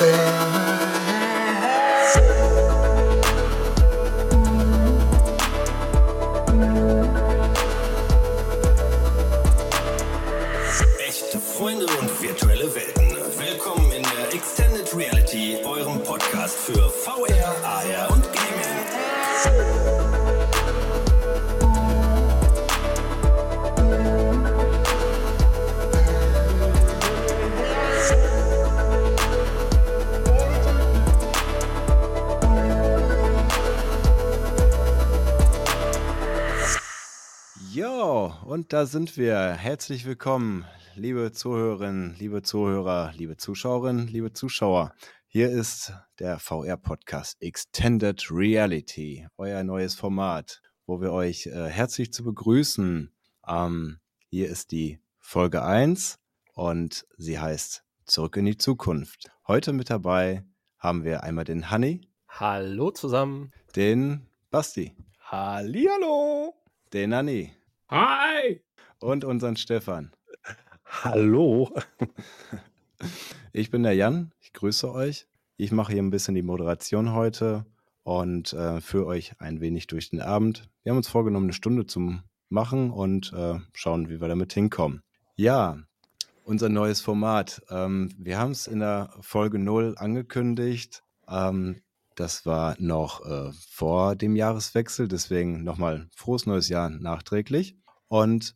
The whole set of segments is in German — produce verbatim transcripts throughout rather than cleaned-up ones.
Echte Freunde und virtuelle Welten. Willkommen in der Extended Reality, eurem Podcast für V R, A R und Gaming. Jo, und da sind wir. Herzlich willkommen, liebe Zuhörerinnen, liebe Zuhörer, liebe Zuschauerinnen, liebe Zuschauer. Hier ist der V R-Podcast Extended Reality, euer neues Format, wo wir euch äh, herzlich zu begrüßen. Ähm, hier ist die Folge eins und sie heißt Zurück in die Zukunft. Heute mit dabei haben wir einmal den Hanni. Hallo zusammen. Den Basti. Hallihallo. Den Nanni. Hi. Und unseren Stefan. Hallo. Ich bin der Jan, ich grüße euch. Ich mache hier ein bisschen die Moderation heute und äh, führe euch ein wenig durch den Abend. Wir haben uns vorgenommen, eine Stunde zu machen und äh, schauen, wie wir damit hinkommen. Ja, unser neues Format. Ähm, wir haben es in der Folge null angekündigt. Ähm, das war noch äh, vor dem Jahreswechsel, deswegen nochmal frohes neues Jahr nachträglich. Und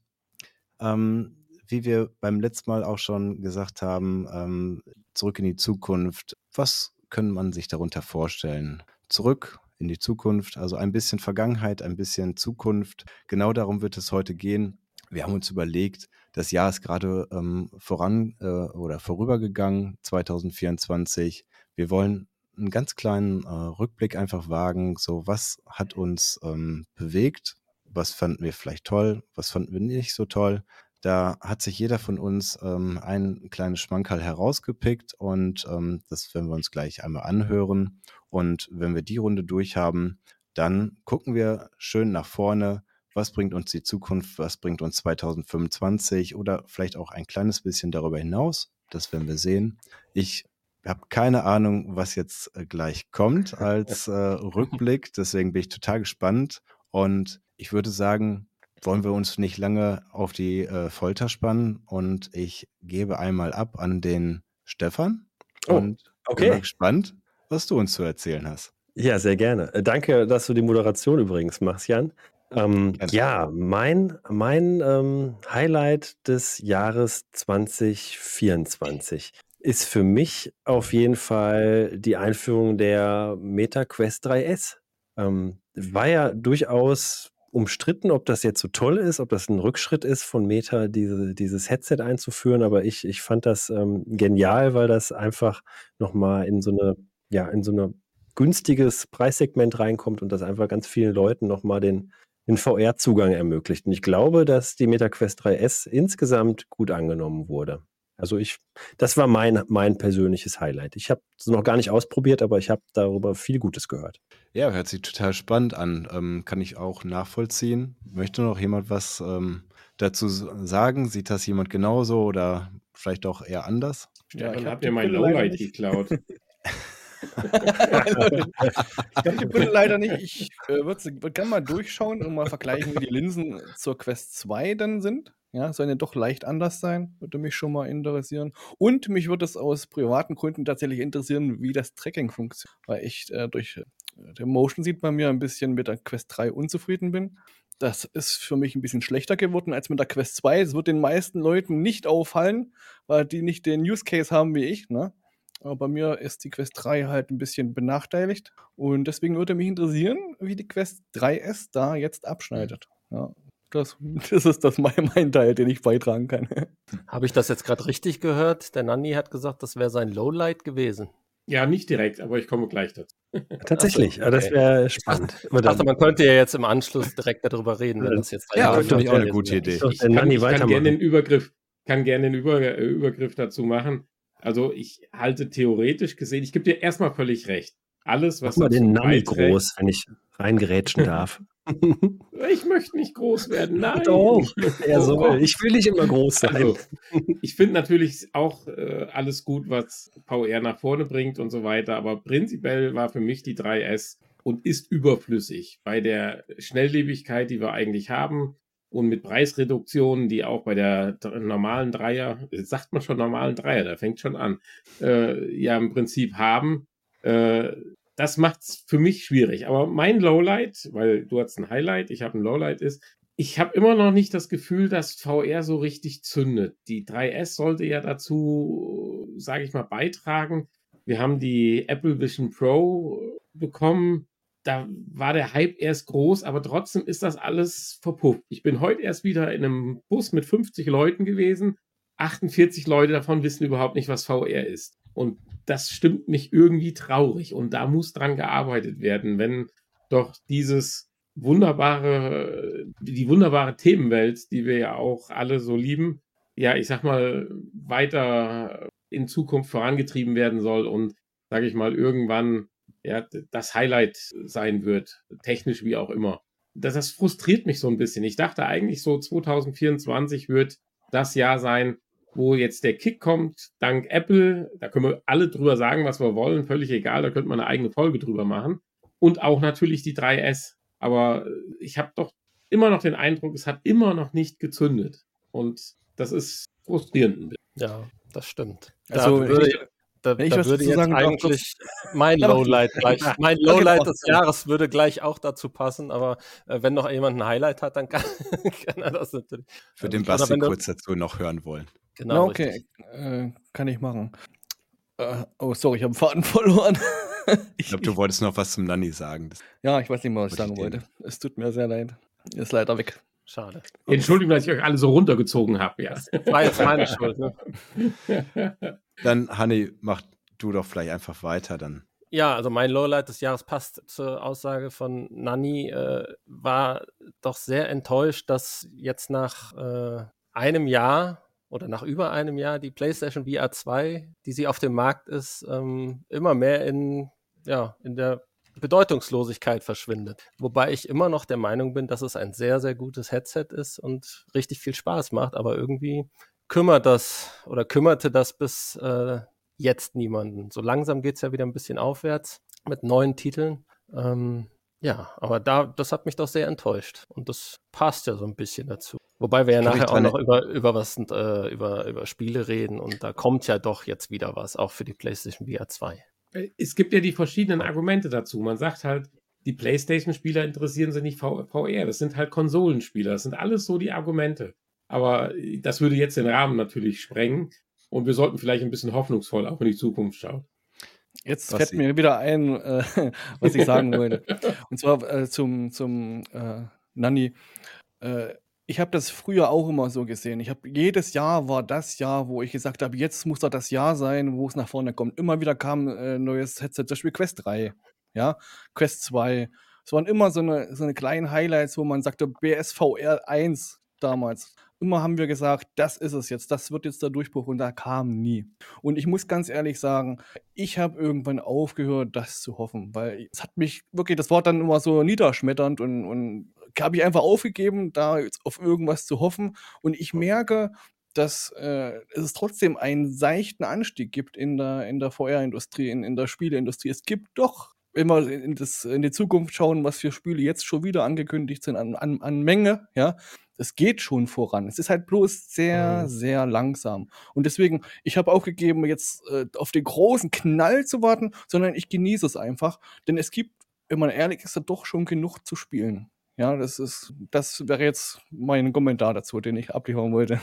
ähm, wie wir beim letzten Mal auch schon gesagt haben, ähm, zurück in die Zukunft. Was kann man sich darunter vorstellen? Zurück in die Zukunft, also ein bisschen Vergangenheit, ein bisschen Zukunft. Genau darum wird es heute gehen. Wir haben uns überlegt, das Jahr ist gerade ähm, voran äh, oder vorübergegangen, zwanzig vierundzwanzig. Wir wollen einen ganz kleinen äh, Rückblick einfach wagen. So, was hat uns ähm, bewegt? Was fanden wir vielleicht toll? Was fanden wir nicht so toll? Da hat sich jeder von uns ähm, ein kleines Schmankerl herausgepickt und ähm, das werden wir uns gleich einmal anhören. Und wenn wir die Runde durch haben, dann gucken wir schön nach vorne. Was bringt uns die Zukunft? Was bringt uns zwanzig fünfundzwanzig oder vielleicht auch ein kleines bisschen darüber hinaus? Das werden wir sehen. Ich habe keine Ahnung, was jetzt äh, gleich kommt als äh, Rückblick. Deswegen bin ich total gespannt. Und ich würde sagen, wollen wir uns nicht lange auf die äh, Folter spannen und ich gebe einmal ab an den Stefan Oh, und okay. bin mal gespannt, was du uns zu erzählen hast. Ja, sehr gerne. Äh, Danke, dass du die Moderation übrigens machst, Jan. Ähm, Gerne. ja, mein, mein ähm, Highlight des Jahres zwanzig vierundzwanzig ist für mich auf jeden Fall die Einführung der Meta Quest drei S. Ähm, war ja durchaus umstritten, ob das jetzt so toll ist, ob das ein Rückschritt ist von Meta, diese, dieses Headset einzuführen, aber ich, ich fand das ähm, genial, weil das einfach nochmal in so eine, ja, in so eine günstiges Preissegment reinkommt und das einfach ganz vielen Leuten nochmal den, den V R-Zugang ermöglicht. Und ich glaube, dass die Meta Quest drei S insgesamt gut angenommen wurde. Also ich, das war mein, mein persönliches Highlight. Ich habe es noch gar nicht ausprobiert, aber ich habe darüber viel Gutes gehört. Ja, hört sich total spannend an. Ähm, kann ich auch nachvollziehen. Möchte noch jemand was ähm, dazu sagen? Sieht das jemand genauso oder vielleicht auch eher anders? Ja, ich Stefan, habe habt ihr mir mein Brille leider Lowlight nicht. geklaut. Ich habe die Brille leider nicht. Ich äh, würde würd gerne mal durchschauen und mal vergleichen, wie die Linsen zur Quest zwei dann sind. Ja, sollen ja doch leicht anders sein. Würde mich schon mal interessieren. Und mich würde es aus privaten Gründen tatsächlich interessieren, wie das Tracking funktioniert. Weil ich äh, durch äh, der Motion sieht bei mir ein bisschen mit der Quest drei unzufrieden bin. Das ist für mich ein bisschen schlechter geworden als mit der Quest zwei. Es wird den meisten Leuten nicht auffallen, weil die nicht den Use Case haben wie ich, ne? Aber bei mir ist die Quest drei halt ein bisschen benachteiligt. Und deswegen würde mich interessieren, wie die Quest drei S da jetzt abschneidet. Ja, das, das ist das mein, mein Teil, den ich beitragen kann. Habe ich das jetzt gerade richtig gehört? Der Nanni hat gesagt, das wäre sein Lowlight gewesen. Ja, nicht direkt, aber ich komme gleich dazu. Tatsächlich, Ach so, okay. Das wäre spannend. Ich dachte, man könnte ja jetzt im Anschluss direkt darüber reden, wenn das jetzt Ja, könnte finde ich auch eine gewesen gute wäre. Idee. Doch, Ich der kann, Nanni ich kann weitermachen. gerne den Übergriff, kann gerne den Über, äh, Übergriff dazu machen. Also ich halte theoretisch gesehen, ich gebe dir erstmal völlig recht. alles, was Mach mal den dazu Nanny beiträgt- groß, wenn ich reingerätschen darf. Ich möchte nicht groß werden, nein. Doch, er Oh soll. Gott. Ich will nicht immer groß sein. Also, ich finde natürlich auch äh, alles gut, was V R nach vorne bringt und so weiter, aber prinzipiell war für mich die drei S und ist überflüssig bei der Schnelllebigkeit, die wir eigentlich haben und mit Preisreduktionen, die auch bei der d- normalen Dreier, jetzt sagt man schon normalen Dreier, da fängt schon an, äh, ja im Prinzip haben. Äh, das macht es für mich schwierig. Aber mein Lowlight, weil du hast ein Highlight, ich habe ein Lowlight, ist, ich habe immer noch nicht das Gefühl, dass V R so richtig zündet. Die drei S sollte ja dazu, sage ich mal, beitragen. Wir haben die Apple Vision Pro bekommen. Da war der Hype erst groß, aber trotzdem ist das alles verpufft. Ich bin heute erst wieder in einem Bus mit fünfzig Leuten gewesen. achtundvierzig Leute davon wissen überhaupt nicht, was V R ist. Und das stimmt mich irgendwie traurig. Und da muss dran gearbeitet werden, wenn doch dieses wunderbare, die wunderbare Themenwelt, die wir ja auch alle so lieben, ja, ich sag mal, weiter in Zukunft vorangetrieben werden soll und, sage ich mal, irgendwann ja, das Highlight sein wird, technisch wie auch immer. Das, das frustriert mich so ein bisschen. Ich dachte eigentlich so zwanzig vierundzwanzig wird das Jahr sein, wo jetzt der Kick kommt, dank Apple. Da können wir alle drüber sagen, was wir wollen, völlig egal, da könnte man eine eigene Folge drüber machen. Und auch natürlich die drei S. Aber ich habe doch immer noch den Eindruck, es hat immer noch nicht gezündet. Und das ist frustrierend ein bisschen. Ja, das stimmt. Also, da würde, ich- da, wenn ich da was würde dazu jetzt sagen darf, eigentlich mein Ja, mach Lowlight du. gleich, mein Okay, Lowlight mach des du. Jahres würde gleich auch dazu passen, aber äh, wenn noch jemand ein Highlight hat, dann kann, kann er das natürlich. Für den Oder Basti wenn du- kurz dazu noch hören wollen. Genau, Na, okay, richtig. äh, kann ich machen. Äh, oh, sorry, ich habe den Faden verloren. Ich glaube, du wolltest noch was zum Nanny sagen. Das, Ja, ich weiß nicht mehr, was ich Wollte sagen ich wollte. Es tut mir sehr leid. Ist leider weg. Schade. Entschuldigung, dass ich euch alle so runtergezogen habe. Ja. Das war jetzt meine Schuld. Ne? dann, Hanni, mach du doch vielleicht einfach weiter dann. Ja, also mein Lowlight des Jahres passt zur Aussage von Nanni, äh, war doch sehr enttäuscht, dass jetzt nach äh, einem Jahr oder nach über einem Jahr die PlayStation V R zwei, die sie auf dem Markt ist, ähm, immer mehr in, ja, in der Bedeutungslosigkeit verschwindet. Wobei ich immer noch der Meinung bin, dass es ein sehr, sehr gutes Headset ist und richtig viel Spaß macht, aber irgendwie kümmert das oder kümmerte das bis äh, jetzt niemanden. So langsam geht es ja wieder ein bisschen aufwärts mit neuen Titeln. Ähm, ja, aber da, das hat mich doch sehr enttäuscht. Und das passt ja so ein bisschen dazu. Wobei wir ja Ich kann mich nachher auch dran noch über, über was äh, über, über Spiele reden und da kommt ja doch jetzt wieder was, auch für die PlayStation V R zwei. Es gibt ja die verschiedenen Argumente dazu. Man sagt halt, die PlayStation-Spieler interessieren sich nicht V R. Das sind halt Konsolenspieler. Das sind alles so die Argumente. Aber das würde jetzt den Rahmen natürlich sprengen. Und wir sollten vielleicht ein bisschen hoffnungsvoll auch in die Zukunft schauen. Jetzt Was fällt Sie- mir wieder ein, äh, was ich sagen wollte. Und zwar äh, zum, zum äh, Nanni. Äh, ich habe das früher auch immer so gesehen. Ich habe jedes Jahr war das Jahr, wo ich gesagt habe, jetzt muss doch das Jahr sein, wo es nach vorne kommt. Immer wieder kam ein äh, neues Headset, zum Beispiel Quest drei, ja, Quest zwei. Es waren immer so eine, so eine kleinen Highlights, wo man sagte, B S V R eins damals. Immer haben wir gesagt, das ist es jetzt, das wird jetzt der Durchbruch und da kam nie. Und ich muss ganz ehrlich sagen, ich habe irgendwann aufgehört, das zu hoffen, weil es hat mich wirklich, das war dann immer so niederschmetternd und, und habe ich einfach aufgegeben, da jetzt auf irgendwas zu hoffen. Und ich merke, dass äh, es trotzdem einen seichten Anstieg gibt in der, in der V R-Industrie, in, in der Spieleindustrie. Es gibt doch, wenn wir in, das, in die Zukunft schauen, was für Spiele jetzt schon wieder angekündigt sind an, an, an Menge, ja, es geht schon voran. Es ist halt bloß sehr, Mhm. sehr langsam. Und deswegen, ich habe aufgegeben, jetzt äh, auf den großen Knall zu warten, sondern ich genieße es einfach. Denn es gibt, wenn man ehrlich ist, doch schon genug zu spielen. Ja, das ist, das wäre jetzt mein Kommentar dazu, den ich abliefern wollte.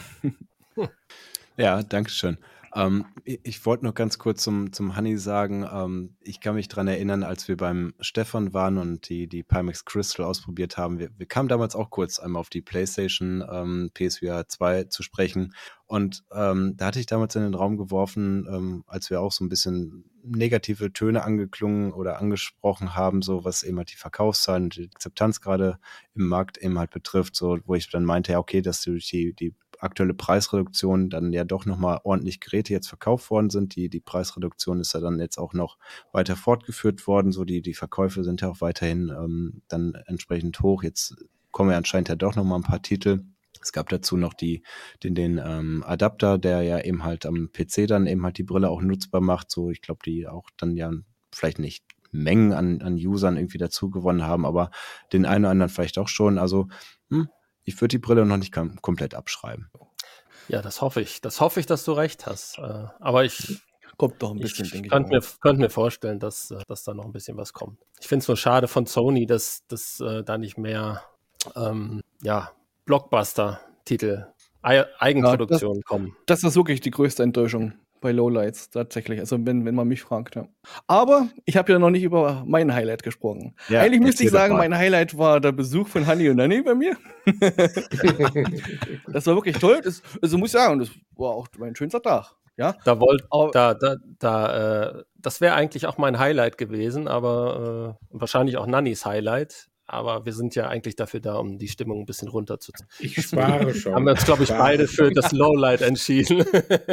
Ja, danke schön. Ähm, ich ich wollte noch ganz kurz zum, zum Hanni sagen, ähm, ich kann mich daran erinnern, als wir beim Stefan waren und die, die Pimax Crystal ausprobiert haben. Wir, wir kamen damals auch kurz einmal auf die PlayStation ähm, P S V R zwei zu sprechen. Und ähm, da hatte ich damals in den Raum geworfen, ähm, als wir auch so ein bisschen negative Töne angeklungen oder angesprochen haben, so was eben halt die Verkaufszahlen und die Akzeptanz gerade im Markt eben halt betrifft, so wo ich dann meinte, ja okay, dass durch die, die aktuelle Preisreduktion dann ja doch nochmal ordentlich Geräte jetzt verkauft worden sind. Die, die Preisreduktion ist ja dann jetzt auch noch weiter fortgeführt worden. So die, die Verkäufe sind ja auch weiterhin ähm, dann entsprechend hoch. Jetzt kommen ja anscheinend ja doch nochmal ein paar Titel. Es gab dazu noch die, den, den ähm, Adapter, der ja eben halt am P C dann eben halt die Brille auch nutzbar macht. So, ich glaube, die auch dann ja vielleicht nicht Mengen an, an Usern irgendwie dazu gewonnen haben, aber den einen oder anderen vielleicht auch schon. Also, hm, ich würde die Brille noch nicht kom- komplett abschreiben. Ja, das hoffe ich. Das hoffe ich, dass du recht hast. Äh, aber ich, Kommt doch ein bisschen, ich denke ich. könnte mal. mir, könnte mir vorstellen, dass, äh, dass da noch ein bisschen was kommt. Ich finde es nur schade von Sony, dass, dass äh, da nicht mehr ähm, ja, Blockbuster-Titel, Ei- Eigenproduktionen kommen. Das ist wirklich die größte Enttäuschung bei Lowlights, tatsächlich. Also, wenn, wenn man mich fragt. Ja. Aber ich habe ja noch nicht über mein Highlight gesprochen. Ja, Eigentlich müsste ich erzähl doch sagen, mal. mein Highlight war der Besuch von Honey und Nanny bei mir. Das war wirklich toll. Das, also, muss ich sagen, das war auch mein schönster Tag. Ja, Da wollt, Aber- da, da, da, äh, das wäre eigentlich auch mein Highlight gewesen, aber äh, wahrscheinlich auch Nannys Highlight. Aber wir sind ja eigentlich dafür da, um die Stimmung ein bisschen runterzuziehen. Ich spare schon. Haben wir uns, glaube ich, Spare. beide für das Lowlight entschieden.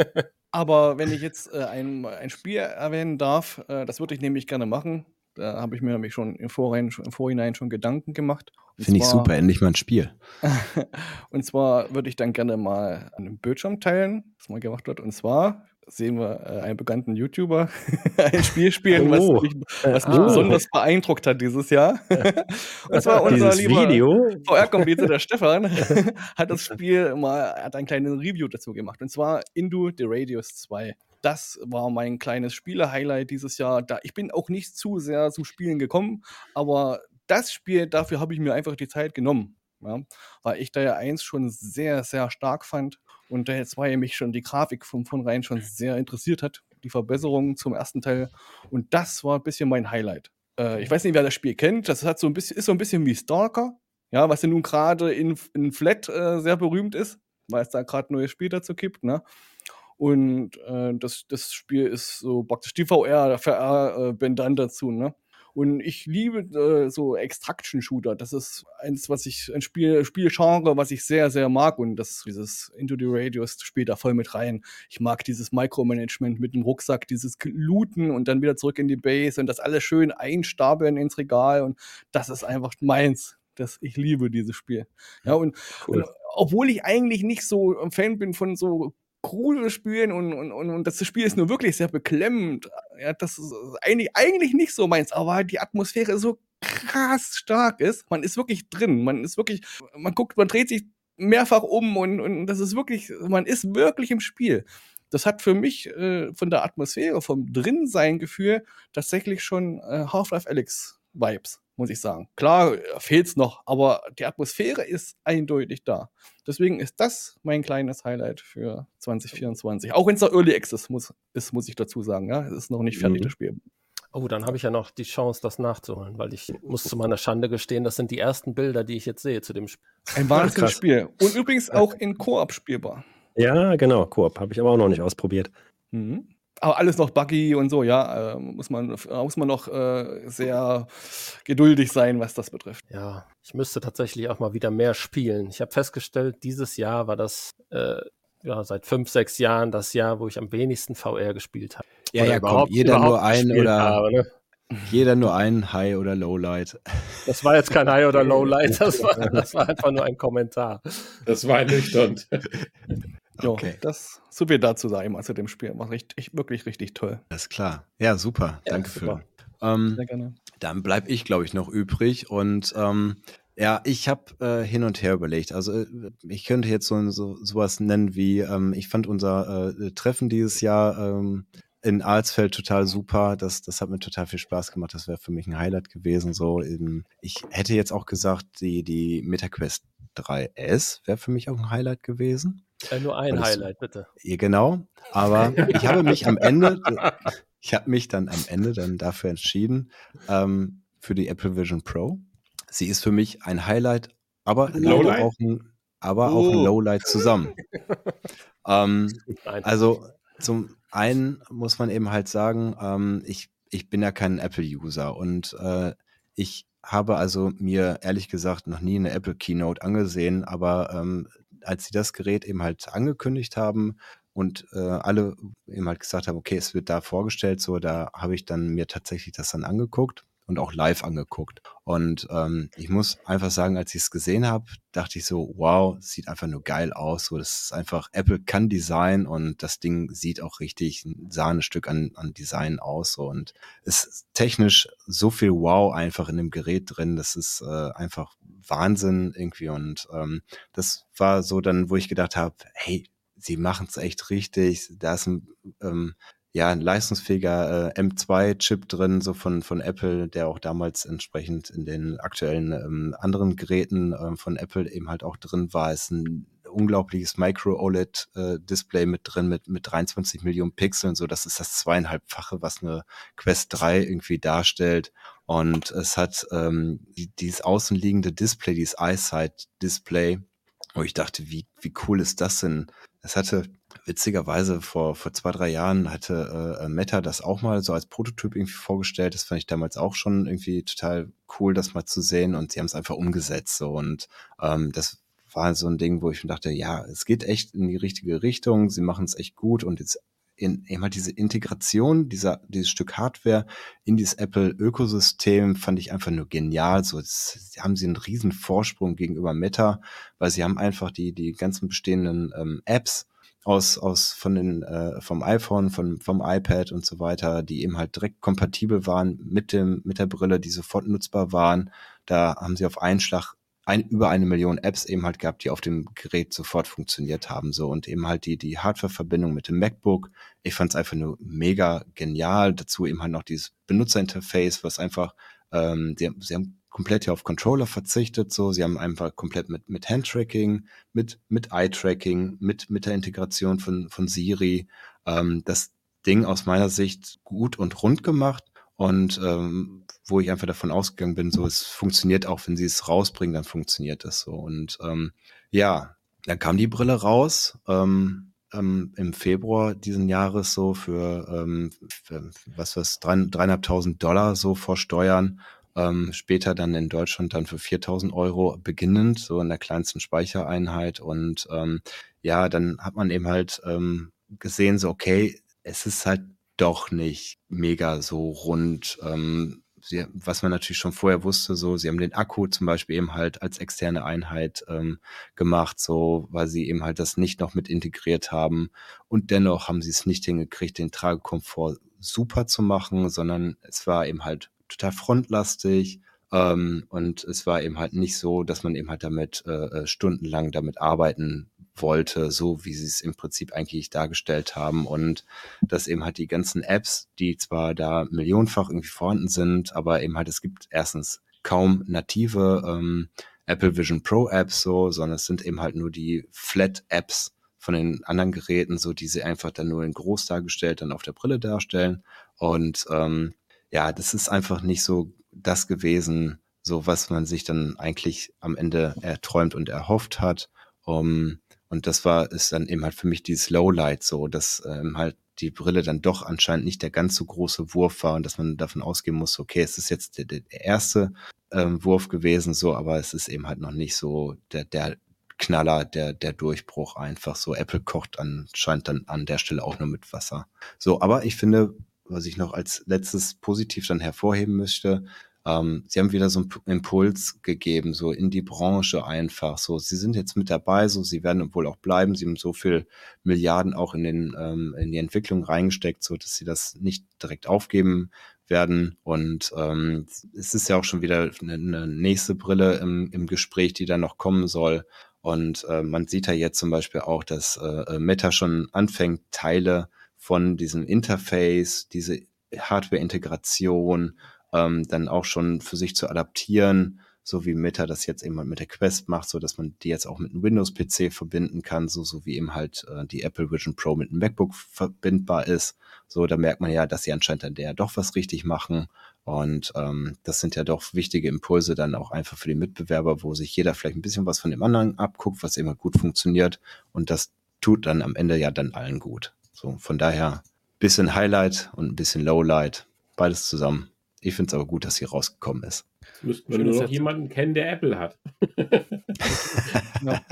Aber wenn ich jetzt äh, ein, ein Spiel erwähnen darf, äh, das würde ich nämlich gerne machen. Da habe ich mir nämlich schon im Vorhinein, schon im Vorhinein schon Gedanken gemacht. Und Finde ich zwar- super, endlich mal ein Spiel. Und zwar würde ich dann gerne mal an dem Bildschirm teilen, was mal gemacht wird. Und zwar sehen wir äh, einen bekannten YouTuber ein Spiel spielen, Oh. was mich, was mich Ah. besonders beeindruckt hat dieses Jahr. Und zwar unser Dieses lieber Video. V R-Komplize, der Stefan, hat das Spiel mal, hat ein kleines Review dazu gemacht. Und zwar Into the Radius zwei. Das war mein kleines Spiele-Highlight dieses Jahr. Da, ich bin auch nicht zu sehr zum Spielen gekommen, aber das Spiel, dafür habe ich mir einfach die Zeit genommen. Ja, weil ich da ja eins schon sehr, sehr stark fand und der zwei mich schon die Grafik von vornherein schon sehr interessiert hat. Die Verbesserungen zum ersten Teil. Und das war ein bisschen mein Highlight. Äh, ich weiß nicht, wer das Spiel kennt. Das hat so ein bisschen, ist so ein bisschen wie Stalker, ja, was ja nun gerade in, in Flat äh, sehr berühmt ist, weil es da gerade ein neues Spiel dazu gibt, ne? Und äh, das, das Spiel ist so praktisch die V R, V R-Band dazu, ne? Und ich liebe äh, so Extraction-Shooter. Das ist eins, was ich, ein Spiel, Spielgenre, was ich sehr, sehr mag. Und das, dieses Into the Radius spielt da voll mit rein. Ich mag dieses Micromanagement mit dem Rucksack, dieses Looten und dann wieder zurück in die Base und das alles schön einstapeln ins Regal. Und das ist einfach meins. Das, ich liebe dieses Spiel. Ja, und, Cool. und obwohl ich eigentlich nicht so ein Fan bin von so Gruselspielen und, und, und, und das Spiel ist nur wirklich sehr beklemmend. Ja, das ist eigentlich, eigentlich nicht so meins, aber die Atmosphäre so krass stark ist. Man ist wirklich drin. Man ist wirklich, man guckt, man dreht sich mehrfach um und, und das ist wirklich, man ist wirklich im Spiel. Das hat für mich äh, von der Atmosphäre, vom Drinsein-Gefühl tatsächlich schon äh, Half-Life Alyx Vibes, muss ich sagen. Klar, fehlt's noch, aber die Atmosphäre ist eindeutig da. Deswegen ist das mein kleines Highlight für zwanzig vierundzwanzig. Auch wenn es noch Early Access muss, ist, muss ich dazu sagen. Ja? Es ist noch nicht fertig, Mhm. das Spiel. Oh, dann habe ich ja noch die Chance, das nachzuholen, weil ich muss zu meiner Schande gestehen, das sind die ersten Bilder, die ich jetzt sehe zu dem Spiel. Ein wahnsinniges krass. Spiel. Und übrigens auch in Koop spielbar. Ja, genau, Koop. Habe ich aber auch noch nicht ausprobiert. Mhm. Aber alles noch buggy und so, ja. Äh, muss, man, äh, muss man noch äh, sehr geduldig sein, was das betrifft. Ja, ich müsste tatsächlich auch mal wieder mehr spielen. Ich habe festgestellt, dieses Jahr war das äh, ja, seit fünf, sechs Jahren das Jahr, wo ich am wenigsten V R gespielt habe. Ja, Oder ja, komm, überhaupt- jeder nur überhaupt ein gespielt oder habe, ne? jeder nur ein High oder Lowlight. Das war jetzt kein High oder Lowlight, das war, das war einfach nur ein Kommentar. Das war ernüchternd. Jo, Okay. das so viel dazu sagen, also dem Spiel. War richtig, wirklich richtig toll. Alles klar. Ja, super. Ja, Danke super. für. Ähm, Sehr gerne. Dann bleibe ich, glaube ich, noch übrig. Und ähm, ja, ich habe äh, hin und her überlegt. Also äh, ich könnte jetzt so, so sowas nennen wie, ähm, ich fand unser äh, Treffen dieses Jahr ähm, in Alsfeld total super. Das, das hat mir total viel Spaß gemacht. Das wäre für mich ein Highlight gewesen. So, ähm, ich hätte jetzt auch gesagt, die, die MetaQuest drei S wäre für mich auch ein Highlight gewesen. Äh, nur ein Weil das- Highlight, bitte. Ja, genau. Aber ich habe mich am Ende, ich habe mich dann am Ende dann dafür entschieden, ähm, für die Apple Vision Pro. Sie ist für mich ein Highlight, aber leider Lowlight? auch ein, aber auch ein Oh. Lowlight zusammen. ähm, Nein. also zum einen muss man eben halt sagen, ähm, ich, ich bin ja kein Apple-User und äh, ich habe also mir ehrlich gesagt noch nie eine Apple Keynote angesehen, aber ähm, als sie das Gerät eben halt angekündigt haben und äh, alle eben halt gesagt haben, okay, es wird da vorgestellt, so, da habe ich dann mir tatsächlich das dann angeguckt und auch live angeguckt. Und ähm, ich muss einfach sagen, als ich es gesehen habe, dachte ich so, wow, sieht einfach nur geil aus. So, das ist einfach, Apple kann Design und das Ding sieht auch richtig ein Sahnestück an, an Design aus. So. Und es ist technisch so viel Wow einfach in dem Gerät drin. Das ist äh, einfach Wahnsinn irgendwie. Und ähm, das war so dann, wo ich gedacht habe, hey, sie machen es echt richtig. Da ist ein ähm, ja, ein leistungsfähiger äh, M zwei Chip drin, so von, von Apple, der auch damals entsprechend in den aktuellen ähm, anderen Geräten ähm, von Apple eben halt auch drin war. Es ist ein unglaubliches Micro-O L E D-Display äh, mit drin, mit, mit dreiundzwanzig Millionen Pixeln, so das ist das zweieinhalbfache, was eine Quest drei irgendwie darstellt. Und es hat ähm, die, dieses außenliegende Display, dieses EyeSight-Display, wo ich dachte, wie, wie cool ist das denn? Es hatte witzigerweise vor, vor zwei, drei Jahren hatte äh, Meta das auch mal so als Prototyp irgendwie vorgestellt. Das fand ich damals auch schon irgendwie total cool, das mal zu sehen. Und sie haben es einfach umgesetzt. So. Und ähm, das war so ein Ding, wo ich mir dachte, ja, es geht echt in die richtige Richtung. Sie machen es echt gut. Und jetzt in, eben halt diese Integration, dieser, dieses Stück Hardware in dieses Apple-Ökosystem fand ich einfach nur genial. So, das, haben sie einen riesen Vorsprung gegenüber Meta, weil sie haben einfach die, die ganzen bestehenden ähm, Apps aus, aus von den, äh, vom iPhone, von, vom iPad und so weiter, die eben halt direkt kompatibel waren mit dem, mit der Brille, die sofort nutzbar waren. Da haben sie auf einen Schlag ein, über eine Million Apps eben halt gehabt, die auf dem Gerät sofort funktioniert haben, so, und eben halt die, die Hardware-Verbindung mit dem MacBook. Ich fand es einfach nur mega genial. Dazu eben halt noch dieses Benutzerinterface, was einfach, ähm, sie, sie haben komplett hier auf Controller verzichtet, so. Sie haben einfach komplett mit, mit Hand-Tracking, mit, mit Eye-Tracking, mit, mit der Integration von, von Siri, ähm, das Ding aus meiner Sicht gut und rund gemacht. Und ähm, wo ich einfach davon ausgegangen bin, so, es funktioniert auch, wenn sie es rausbringen, dann funktioniert es so. Und ähm, ja, dann kam die Brille raus, ähm, ähm, im Februar diesen Jahres so für, ähm, für was was drei, dreieinhalbtausend Dollar so vor Steuern. Ähm, später dann in Deutschland dann für viertausend Euro beginnend, so in der kleinsten Speichereinheit. Und ähm, ja, dann hat man eben halt ähm, gesehen, so, okay, es ist halt doch nicht mega so rund. Ähm, sie, was man natürlich schon vorher wusste, so, sie haben den Akku zum Beispiel eben halt als externe Einheit ähm, gemacht, so, weil sie eben halt das nicht noch mit integriert haben. Und dennoch haben sie es nicht hingekriegt, den Tragekomfort super zu machen, sondern es war eben halt total frontlastig. Ähm, und es war eben halt nicht so, dass man eben halt damit äh, stundenlang damit arbeiten wollte, so wie sie es im Prinzip eigentlich dargestellt haben, und dass eben halt die ganzen Apps, die zwar da millionenfach irgendwie vorhanden sind, aber eben halt es gibt erstens kaum native ähm, Apple Vision Pro Apps, so, sondern es sind eben halt nur die Flat Apps von den anderen Geräten, so, die sie einfach dann nur in groß dargestellt dann auf der Brille darstellen. Und ähm, ja, das ist einfach nicht so das gewesen, so was man sich dann eigentlich am Ende erträumt und erhofft hat. Um, und das war, ist dann eben halt für mich dieses Lowlight so, dass ähm, halt die Brille dann doch anscheinend nicht der ganz so große Wurf war und dass man davon ausgehen muss, okay, es ist jetzt der, der erste ähm, Wurf gewesen, so, aber es ist eben halt noch nicht so der, der Knaller, der, der Durchbruch einfach so. Apple kocht anscheinend dann an der Stelle auch nur mit Wasser. So, aber ich finde, was ich noch als letztes positiv dann hervorheben möchte, ähm, sie haben wieder so einen Impuls gegeben, so in die Branche einfach, so, sie sind jetzt mit dabei, so, sie werden wohl auch bleiben, sie haben so viel Milliarden auch in den, ähm, in die Entwicklung reingesteckt, so, dass sie das nicht direkt aufgeben werden, und ähm, es ist ja auch schon wieder eine, eine nächste Brille im, im Gespräch, die dann noch kommen soll. Und äh, man sieht ja jetzt zum Beispiel auch, dass äh, Meta schon anfängt, Teile von diesem Interface, diese Hardware-Integration ähm, dann auch schon für sich zu adaptieren, so wie Meta das jetzt eben mit der Quest macht, so dass man die jetzt auch mit einem Windows-P C verbinden kann, so, so wie eben halt äh, die Apple Vision Pro mit einem MacBook verbindbar ist. So, da merkt man ja, dass sie anscheinend an der doch was richtig machen. Und ähm, das sind ja doch wichtige Impulse dann auch einfach für die Mitbewerber, wo sich jeder vielleicht ein bisschen was von dem anderen abguckt, was immer gut funktioniert. Und das tut dann am Ende ja dann allen gut. So, von daher bisschen Highlight und ein bisschen Lowlight, beides zusammen. Ich finde es aber gut, dass hier rausgekommen ist. Müssten wir nur noch jemanden kennen, der Apple hat. Ja.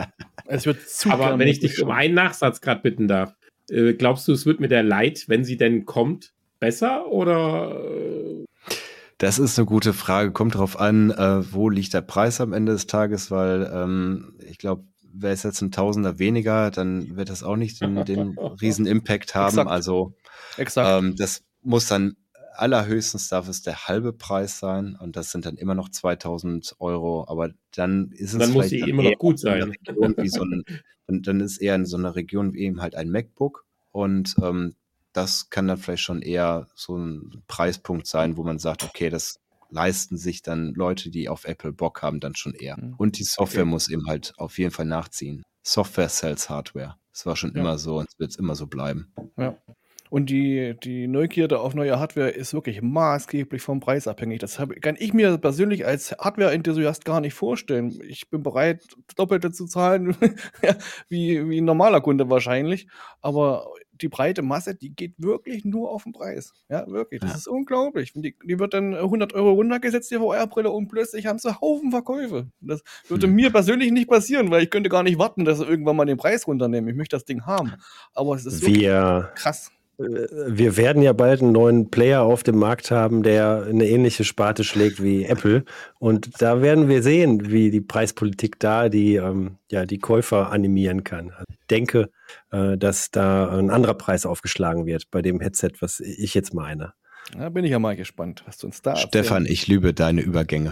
Es wird zu Aber gerne wenn ich dich um durchschauen. einen Nachsatz gerade bitten darf, äh, glaubst du, es wird mit der Lite, wenn sie denn kommt, besser oder? Äh, Das ist eine gute Frage. Kommt drauf an, äh, wo liegt der Preis am Ende des Tages, weil ähm, ich glaube, wäre es jetzt ein Tausender weniger, dann wird das auch nicht den, den riesen Impact haben. Exakt. Also Exakt. ähm, das muss dann allerhöchstens darf es der halbe Preis sein und das sind dann immer noch zweitausend Euro, aber dann ist es dann muss vielleicht sie dann immer eher noch gut so eine sein. Region wie so ein, dann, dann ist eher in so einer Region wie eben halt ein MacBook und ähm, das kann dann vielleicht schon eher so ein Preispunkt sein, wo man sagt, okay, das leisten sich dann Leute, die auf Apple Bock haben, dann schon eher. Mhm. Und die Software Okay. muss eben halt auf jeden Fall nachziehen. Software sells Hardware. Das war schon Ja. immer so und es wird immer so bleiben. Ja. Und die, die Neugierde auf neue Hardware ist wirklich maßgeblich vom Preis abhängig. Das hab, kann ich mir persönlich als Hardware-Enthusiast gar nicht vorstellen. Ich bin bereit, das Doppelte zu zahlen, ja, wie, wie ein normaler Kunde wahrscheinlich. Aber die breite Masse, die geht wirklich nur auf den Preis. Ja, wirklich. Das Ja. ist unglaublich. Die, die wird dann hundert Euro runtergesetzt, die V R-Brille, und plötzlich haben sie Haufen Verkäufe. Das würde Hm. mir persönlich nicht passieren, weil ich könnte gar nicht warten, dass sie irgendwann mal den Preis runternehmen. Ich möchte das Ding haben. Aber es ist wirklich Wir, krass. wir werden ja bald einen neuen Player auf dem Markt haben, der eine ähnliche Sparte schlägt wie Apple. Und da werden wir sehen, wie die Preispolitik da die, ähm, ja, die Käufer animieren kann. Also ich denke, äh, dass da ein anderer Preis aufgeschlagen wird bei dem Headset, was ich jetzt meine. Da bin ich ja mal gespannt, was du uns da Stefan, ich liebe deine Übergänge.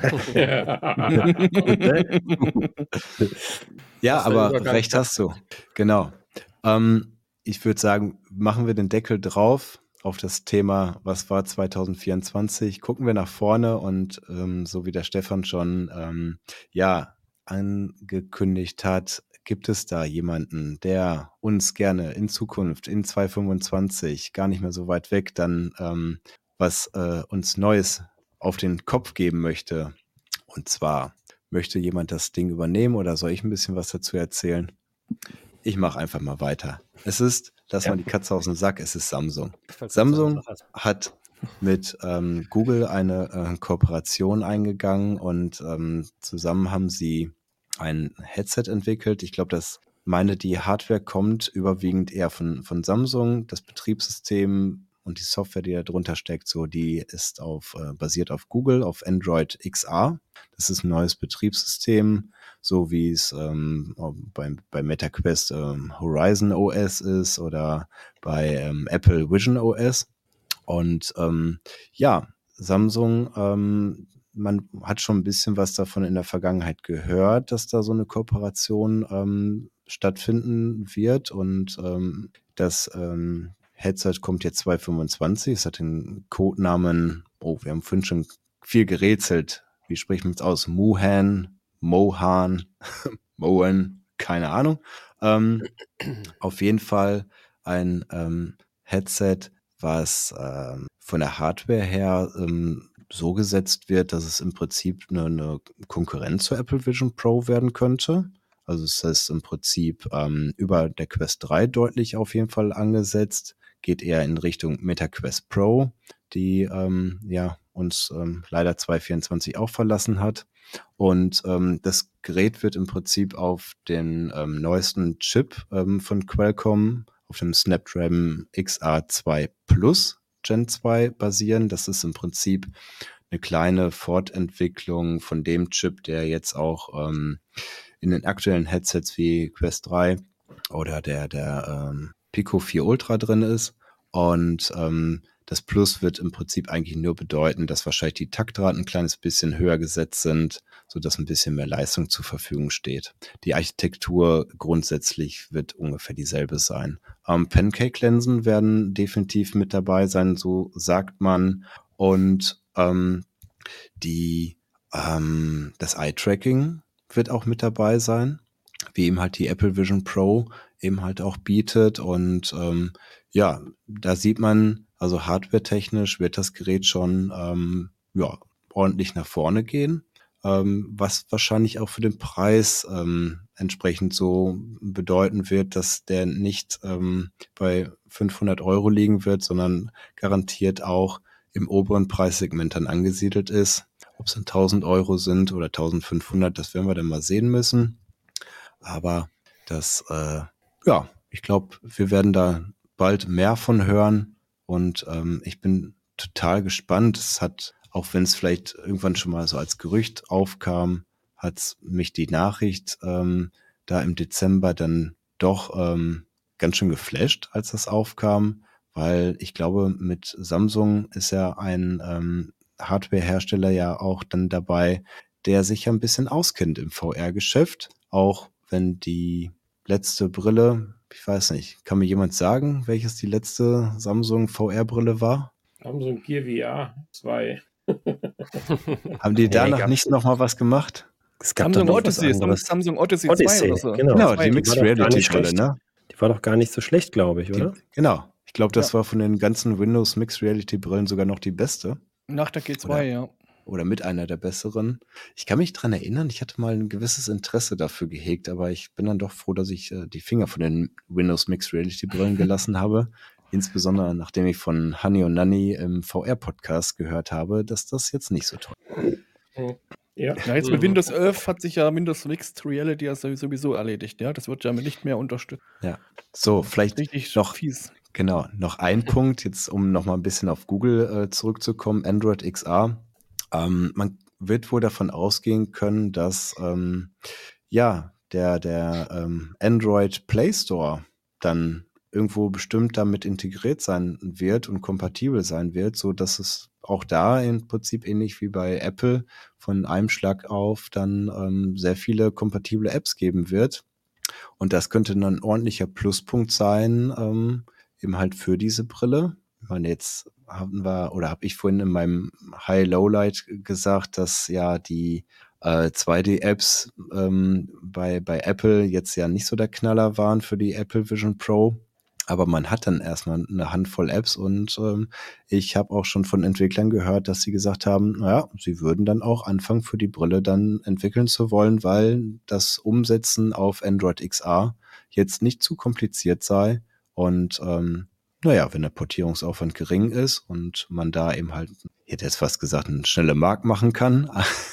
Ja, Was der aber Übergang recht hast du. Genau. Ähm, ich würde sagen, machen wir den Deckel drauf auf das Thema, was war zwanzig vierundzwanzig. Gucken wir nach vorne und ähm, so wie der Stefan schon ähm, ja angekündigt hat, gibt es da jemanden, der uns gerne in Zukunft, in zwanzig fünfundzwanzig, gar nicht mehr so weit weg, dann ähm, was äh, uns Neues auf den Kopf geben möchte. Und zwar, möchte jemand das Ding übernehmen oder soll ich ein bisschen was dazu erzählen? Ich mache einfach mal weiter. Es ist, lass Ja. mal die Katze aus dem Sack, es ist Samsung. Falls Samsung das hat. hat mit ähm, Google eine äh, Kooperation eingegangen und ähm, zusammen haben sie ein Headset entwickelt. Ich glaube, das meine, die Hardware kommt überwiegend eher von, von Samsung. Das Betriebssystem und die Software, die da drunter steckt, so, die ist auf, äh, basiert auf Google, auf Android X R. Das ist ein neues Betriebssystem, so wie es ähm, bei, bei MetaQuest ähm, Horizon O S ist oder bei ähm, Apple Vision O S. Und ähm, ja, Samsung, ähm, man hat schon ein bisschen was davon in der Vergangenheit gehört, dass da so eine Kooperation ähm, stattfinden wird. Und ähm, das ähm, Headset kommt jetzt zwanzig fünfundzwanzig. Es hat den Codenamen, oh, wir haben vorhin schon viel gerätselt. Wie spricht man es aus? Muhan, Mohan, Mohan, keine Ahnung. Ähm, auf jeden Fall ein ähm, Headset, was ähm, von der Hardware her ähm, so gesetzt wird, dass es im Prinzip eine, eine Konkurrenz zur Apple Vision Pro werden könnte. Also es ist im Prinzip ähm, über der Quest drei deutlich auf jeden Fall angesetzt, geht eher in Richtung MetaQuest Pro, die ähm, ja uns ähm, leider zwanzig vierundzwanzig auch verlassen hat. Und ähm, das Gerät wird im Prinzip auf den ähm, neuesten Chip ähm, von Qualcomm, auf dem Snapdragon X R zwei Plus Gen zwei basieren. Das ist im Prinzip eine kleine Fortentwicklung von dem Chip, der jetzt auch ähm, in den aktuellen Headsets wie Quest drei oder der, der ähm, Pico vier Ultra drin ist. Und ähm, das Plus wird im Prinzip eigentlich nur bedeuten, dass wahrscheinlich die Taktraten ein kleines bisschen höher gesetzt sind, sodass ein bisschen mehr Leistung zur Verfügung steht. Die Architektur grundsätzlich wird ungefähr dieselbe sein. Ähm, Pancake-Linsen werden definitiv mit dabei sein, so sagt man. Und ähm, die, ähm, das Eye-Tracking wird auch mit dabei sein, wie eben halt die Apple Vision Pro eben halt auch bietet. Und ähm, ja, da sieht man, also hardware-technisch wird das Gerät schon ähm, ja, ordentlich nach vorne gehen, ähm, was wahrscheinlich auch für den Preis ähm, entsprechend so bedeuten wird, dass der nicht ähm, bei fünfhundert Euro liegen wird, sondern garantiert auch im oberen Preissegment dann angesiedelt ist. Ob es dann tausend Euro sind oder eintausendfünfhundert, das werden wir dann mal sehen müssen. Aber das, äh, ja, ich glaube, wir werden da bald mehr von hören und ähm, ich bin total gespannt. Es hat, auch wenn es vielleicht irgendwann schon mal so als Gerücht aufkam, hat mich die Nachricht ähm, da im Dezember dann doch ähm, ganz schön geflasht, als das aufkam, weil ich glaube, mit Samsung ist ja ein ähm, Hardware-Hersteller ja auch dann dabei, der sich ja ein bisschen auskennt im V R-Geschäft, auch wenn die letzte Brille, ich weiß nicht, kann mir jemand sagen, welches die letzte Samsung V R-Brille war? Samsung Gear V R zwei. Haben die Nee, danach gab's nicht nicht. nochmal was gemacht? Es gab Samsung doch noch was Odyssey, Sam- anderes. Samsung Odyssey, Odyssey, zwei oder so. genau. Genau, Zwei, die die Mixed war doch gar nicht Reality-Brille, schlecht. ne? Die war doch gar nicht so schlecht, glaube ich, Die, oder? genau. Ich glaube, das Ja. war von den ganzen Windows Mixed Reality-Brillen sogar noch die beste. Nach der G zwei, ja. Oder mit einer der besseren. Ich kann mich dran erinnern, ich hatte mal ein gewisses Interesse dafür gehegt, aber ich bin dann doch froh, dass ich äh, die Finger von den Windows Mixed Reality Brillen gelassen habe. Insbesondere nachdem ich von Honey und Nanny im V R-Podcast gehört habe, dass das jetzt nicht so toll ist. Ja. Ja, jetzt mit Mhm. Windows elf hat sich ja Windows Mixed Reality ja sowieso erledigt, ja. Das wird ja nicht mehr unterstützt. Ja. So, vielleicht Richtig noch, fies. genau, noch ein Punkt, jetzt um noch mal ein bisschen auf Google äh, zurückzukommen, Android X R. Ähm, man wird wohl davon ausgehen können, dass ähm, ja, der, der ähm, Android Play Store dann irgendwo bestimmt damit integriert sein wird und kompatibel sein wird, so dass es auch da im Prinzip ähnlich wie bei Apple von einem Schlag auf dann ähm, sehr viele kompatible Apps geben wird. Und das könnte dann ein ordentlicher Pluspunkt sein, ähm, eben halt für diese Brille. Ich meine, jetzt haben wir, oder habe ich vorhin in meinem High-Lowlight gesagt, dass ja die äh, zwei D-Apps ähm, bei, bei Apple jetzt ja nicht so der Knaller waren für die Apple Vision Pro. Aber man hat dann erstmal eine Handvoll Apps und ähm, ich habe auch schon von Entwicklern gehört, dass sie gesagt haben, naja, sie würden dann auch anfangen, für die Brille dann entwickeln zu wollen, weil das Umsetzen auf Android X R jetzt nicht zu kompliziert sei. Und ähm, naja, wenn der Portierungsaufwand gering ist und man da eben halt, ich hätte jetzt fast gesagt, eine schnelle Mark machen kann,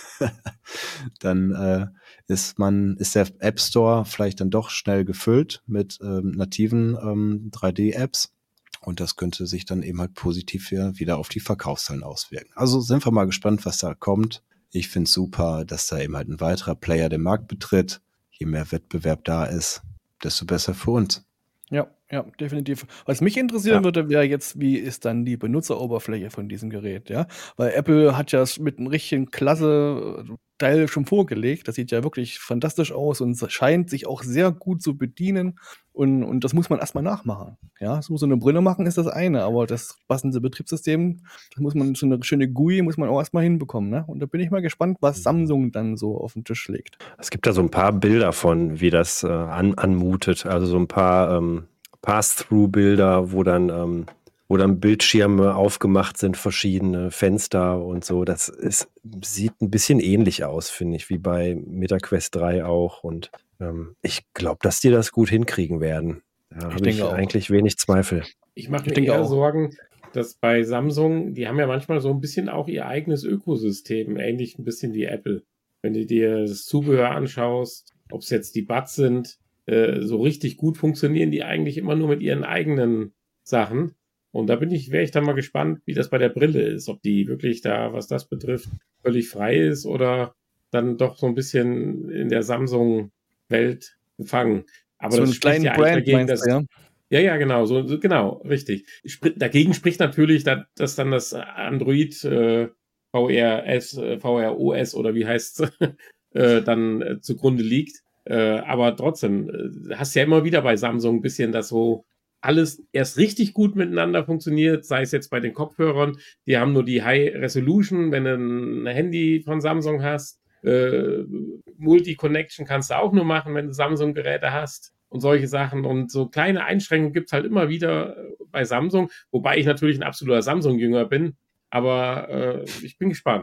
dann äh, ist man, ist der App Store vielleicht dann doch schnell gefüllt mit ähm, nativen ähm, drei D-Apps und das könnte sich dann eben halt positiv wieder, wieder auf die Verkaufszahlen auswirken. Also sind wir mal gespannt, was da kommt. Ich finde es super, dass da eben halt ein weiterer Player den Markt betritt. Je mehr Wettbewerb da ist, desto besser für uns. Ja, ja, definitiv. Was mich interessieren Ja. würde, wäre jetzt, wie ist dann die Benutzeroberfläche von diesem Gerät, ja? Weil Apple hat ja mit einem richtigen klasse Teil schon vorgelegt. Das sieht ja wirklich fantastisch aus und scheint sich auch sehr gut zu bedienen. Und, und das muss man erstmal nachmachen. Ja, so, so eine Brille machen ist das eine, aber das passende Betriebssystem, das muss man, so eine schöne G U I muss man auch erstmal hinbekommen. Ne? Und da bin ich mal gespannt, was Samsung dann so auf den Tisch legt. Es gibt da so ein paar Bilder von, wie das äh, an, anmutet. Also so ein paar ähm, Pass-Through-Bilder, wo dann, ähm, wo dann Bildschirme aufgemacht sind, verschiedene Fenster und so. Das ist, sieht ein bisschen ähnlich aus, finde ich, wie bei MetaQuest drei auch. Und ähm, ich glaube, dass die das gut hinkriegen werden. Da habe ich denke auch. eigentlich wenig Zweifel. Ich mache Ich mir denke eher auch. Sorgen, dass bei Samsung, die haben ja manchmal so ein bisschen auch ihr eigenes Ökosystem, ähnlich ein bisschen wie Apple. Wenn du dir das Zubehör anschaust, ob es jetzt die Buds sind, äh, so richtig gut funktionieren die eigentlich immer nur mit ihren eigenen Sachen. Und da bin ich, wäre ich dann mal gespannt, wie das bei der Brille ist, ob die wirklich da, was das betrifft, völlig frei ist oder dann doch so ein bisschen in der Samsung-Welt gefangen. Aber so das einen spricht kleinen ja eigentlich Brand dagegen, meinst dass du, ja? ja, ja, genau, so, so genau, richtig. Spr- dagegen spricht natürlich, dass, dass dann das Android äh, V R S, äh, V R O S oder wie heißt's, äh, dann äh, zugrunde liegt. Äh, aber trotzdem, äh, hast ja immer wieder bei Samsung ein bisschen, dass so alles erst richtig gut miteinander funktioniert, sei es jetzt bei den Kopfhörern, die haben nur die High Resolution, wenn du ein Handy von Samsung hast. Äh, Multi-Connection kannst du auch nur machen, wenn du Samsung-Geräte hast. Und solche Sachen. Und so kleine Einschränkungen gibt es halt immer wieder bei Samsung, wobei ich natürlich ein absoluter Samsung-Jünger bin. Aber äh, ich bin gespannt.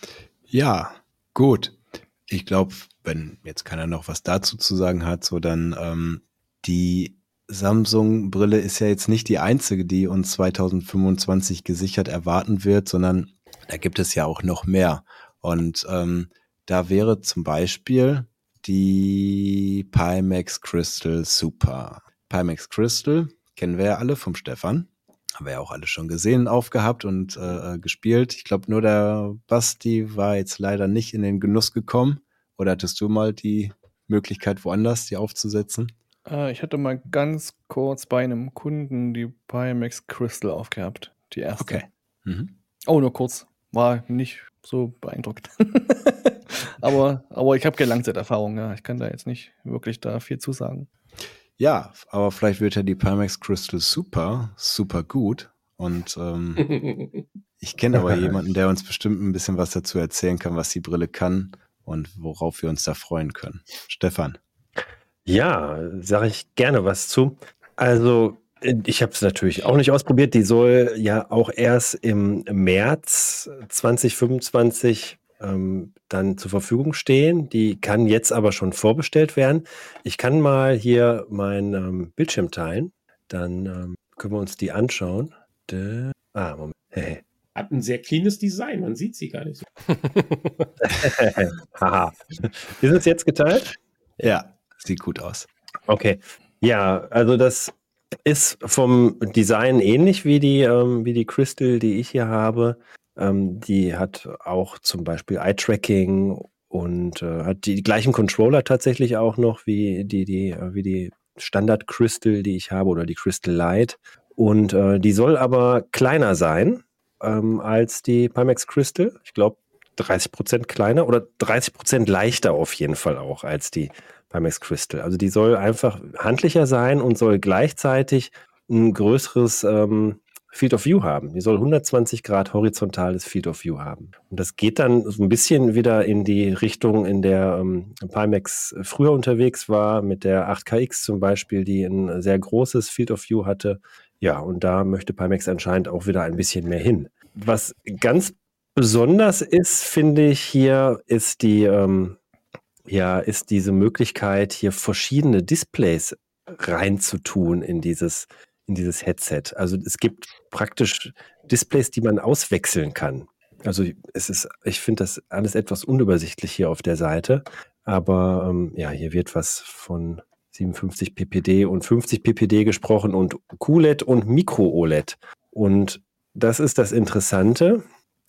Ja, gut. Ich glaube, wenn jetzt keiner noch was dazu zu sagen hat, so dann ähm, die Samsung-Brille ist ja jetzt nicht die einzige, die uns zwanzig fünfundzwanzig gesichert erwarten wird, sondern da gibt es ja auch noch mehr. Und ähm, da wäre zum Beispiel die Pimax Crystal Super. Pimax Crystal kennen wir ja alle vom Stefan. Haben wir ja auch alle schon gesehen, aufgehabt und äh, gespielt. Ich glaube, nur der Basti war jetzt leider nicht in den Genuss gekommen. Oder hattest du mal die Möglichkeit, woanders die aufzusetzen? Äh, ich hatte mal ganz kurz bei einem Kunden die Pimax Crystal aufgehabt. Die erste. Okay. Mhm. Oh, nur kurz. War nicht so beeindruckt. aber, aber ich habe keine Langzeiterfahrung. Ja. Ich kann da jetzt nicht wirklich da viel zu sagen. Ja, aber vielleicht wird ja die Pimax Crystal Super, super gut. Und ähm, ich kenne aber jemanden, der uns bestimmt ein bisschen was dazu erzählen kann, was die Brille kann und worauf wir uns da freuen können. Stefan. Ja, sage ich gerne was zu. Also ich habe es natürlich auch nicht ausprobiert. Die soll ja auch erst im März zwanzig fünfundzwanzig ähm, dann zur Verfügung stehen. Die kann jetzt aber schon vorbestellt werden. Ich kann mal hier meinen ähm, Bildschirm teilen. Dann ähm, können wir uns die anschauen. De- ah, Moment. Hey. Hat ein sehr cleanes Design, man sieht sie gar nicht so. Haha. Ist es jetzt geteilt? Ja, sieht gut aus. Okay. Ja, also das ist vom Design ähnlich wie die, ähm, wie die Crystal, die ich hier habe. Ähm, die hat auch zum Beispiel Eye-Tracking und äh, hat die gleichen Controller tatsächlich auch noch wie die, die, äh, wie die Standard Crystal, die ich habe, oder die Crystal Lite. Und äh, die soll aber kleiner sein ähm, als die Pimax Crystal. Ich glaube dreißig Prozent kleiner oder dreißig Prozent leichter auf jeden Fall auch als die Pimax Crystal. Also die soll einfach handlicher sein und soll gleichzeitig ein größeres ähm, Field of View haben. Die soll hundertzwanzig Grad horizontales Field of View haben. Und das geht dann so ein bisschen wieder in die Richtung, in der ähm, Pimax früher unterwegs war, mit der acht K X zum Beispiel, die ein sehr großes Field of View hatte. Ja, und da möchte Pimax anscheinend auch wieder ein bisschen mehr hin. Was ganz besonders ist, finde ich, hier ist die ähm, ja, ist diese Möglichkeit, hier verschiedene Displays reinzutun in dieses, in dieses Headset. Also es gibt praktisch Displays, die man auswechseln kann. Also es ist, ich finde das alles etwas unübersichtlich hier auf der Seite. Aber ähm, ja, hier wird was von siebenundfünfzig p p d und fünfzig p p d gesprochen und Q L E D und Micro-O L E D. Und das ist das Interessante.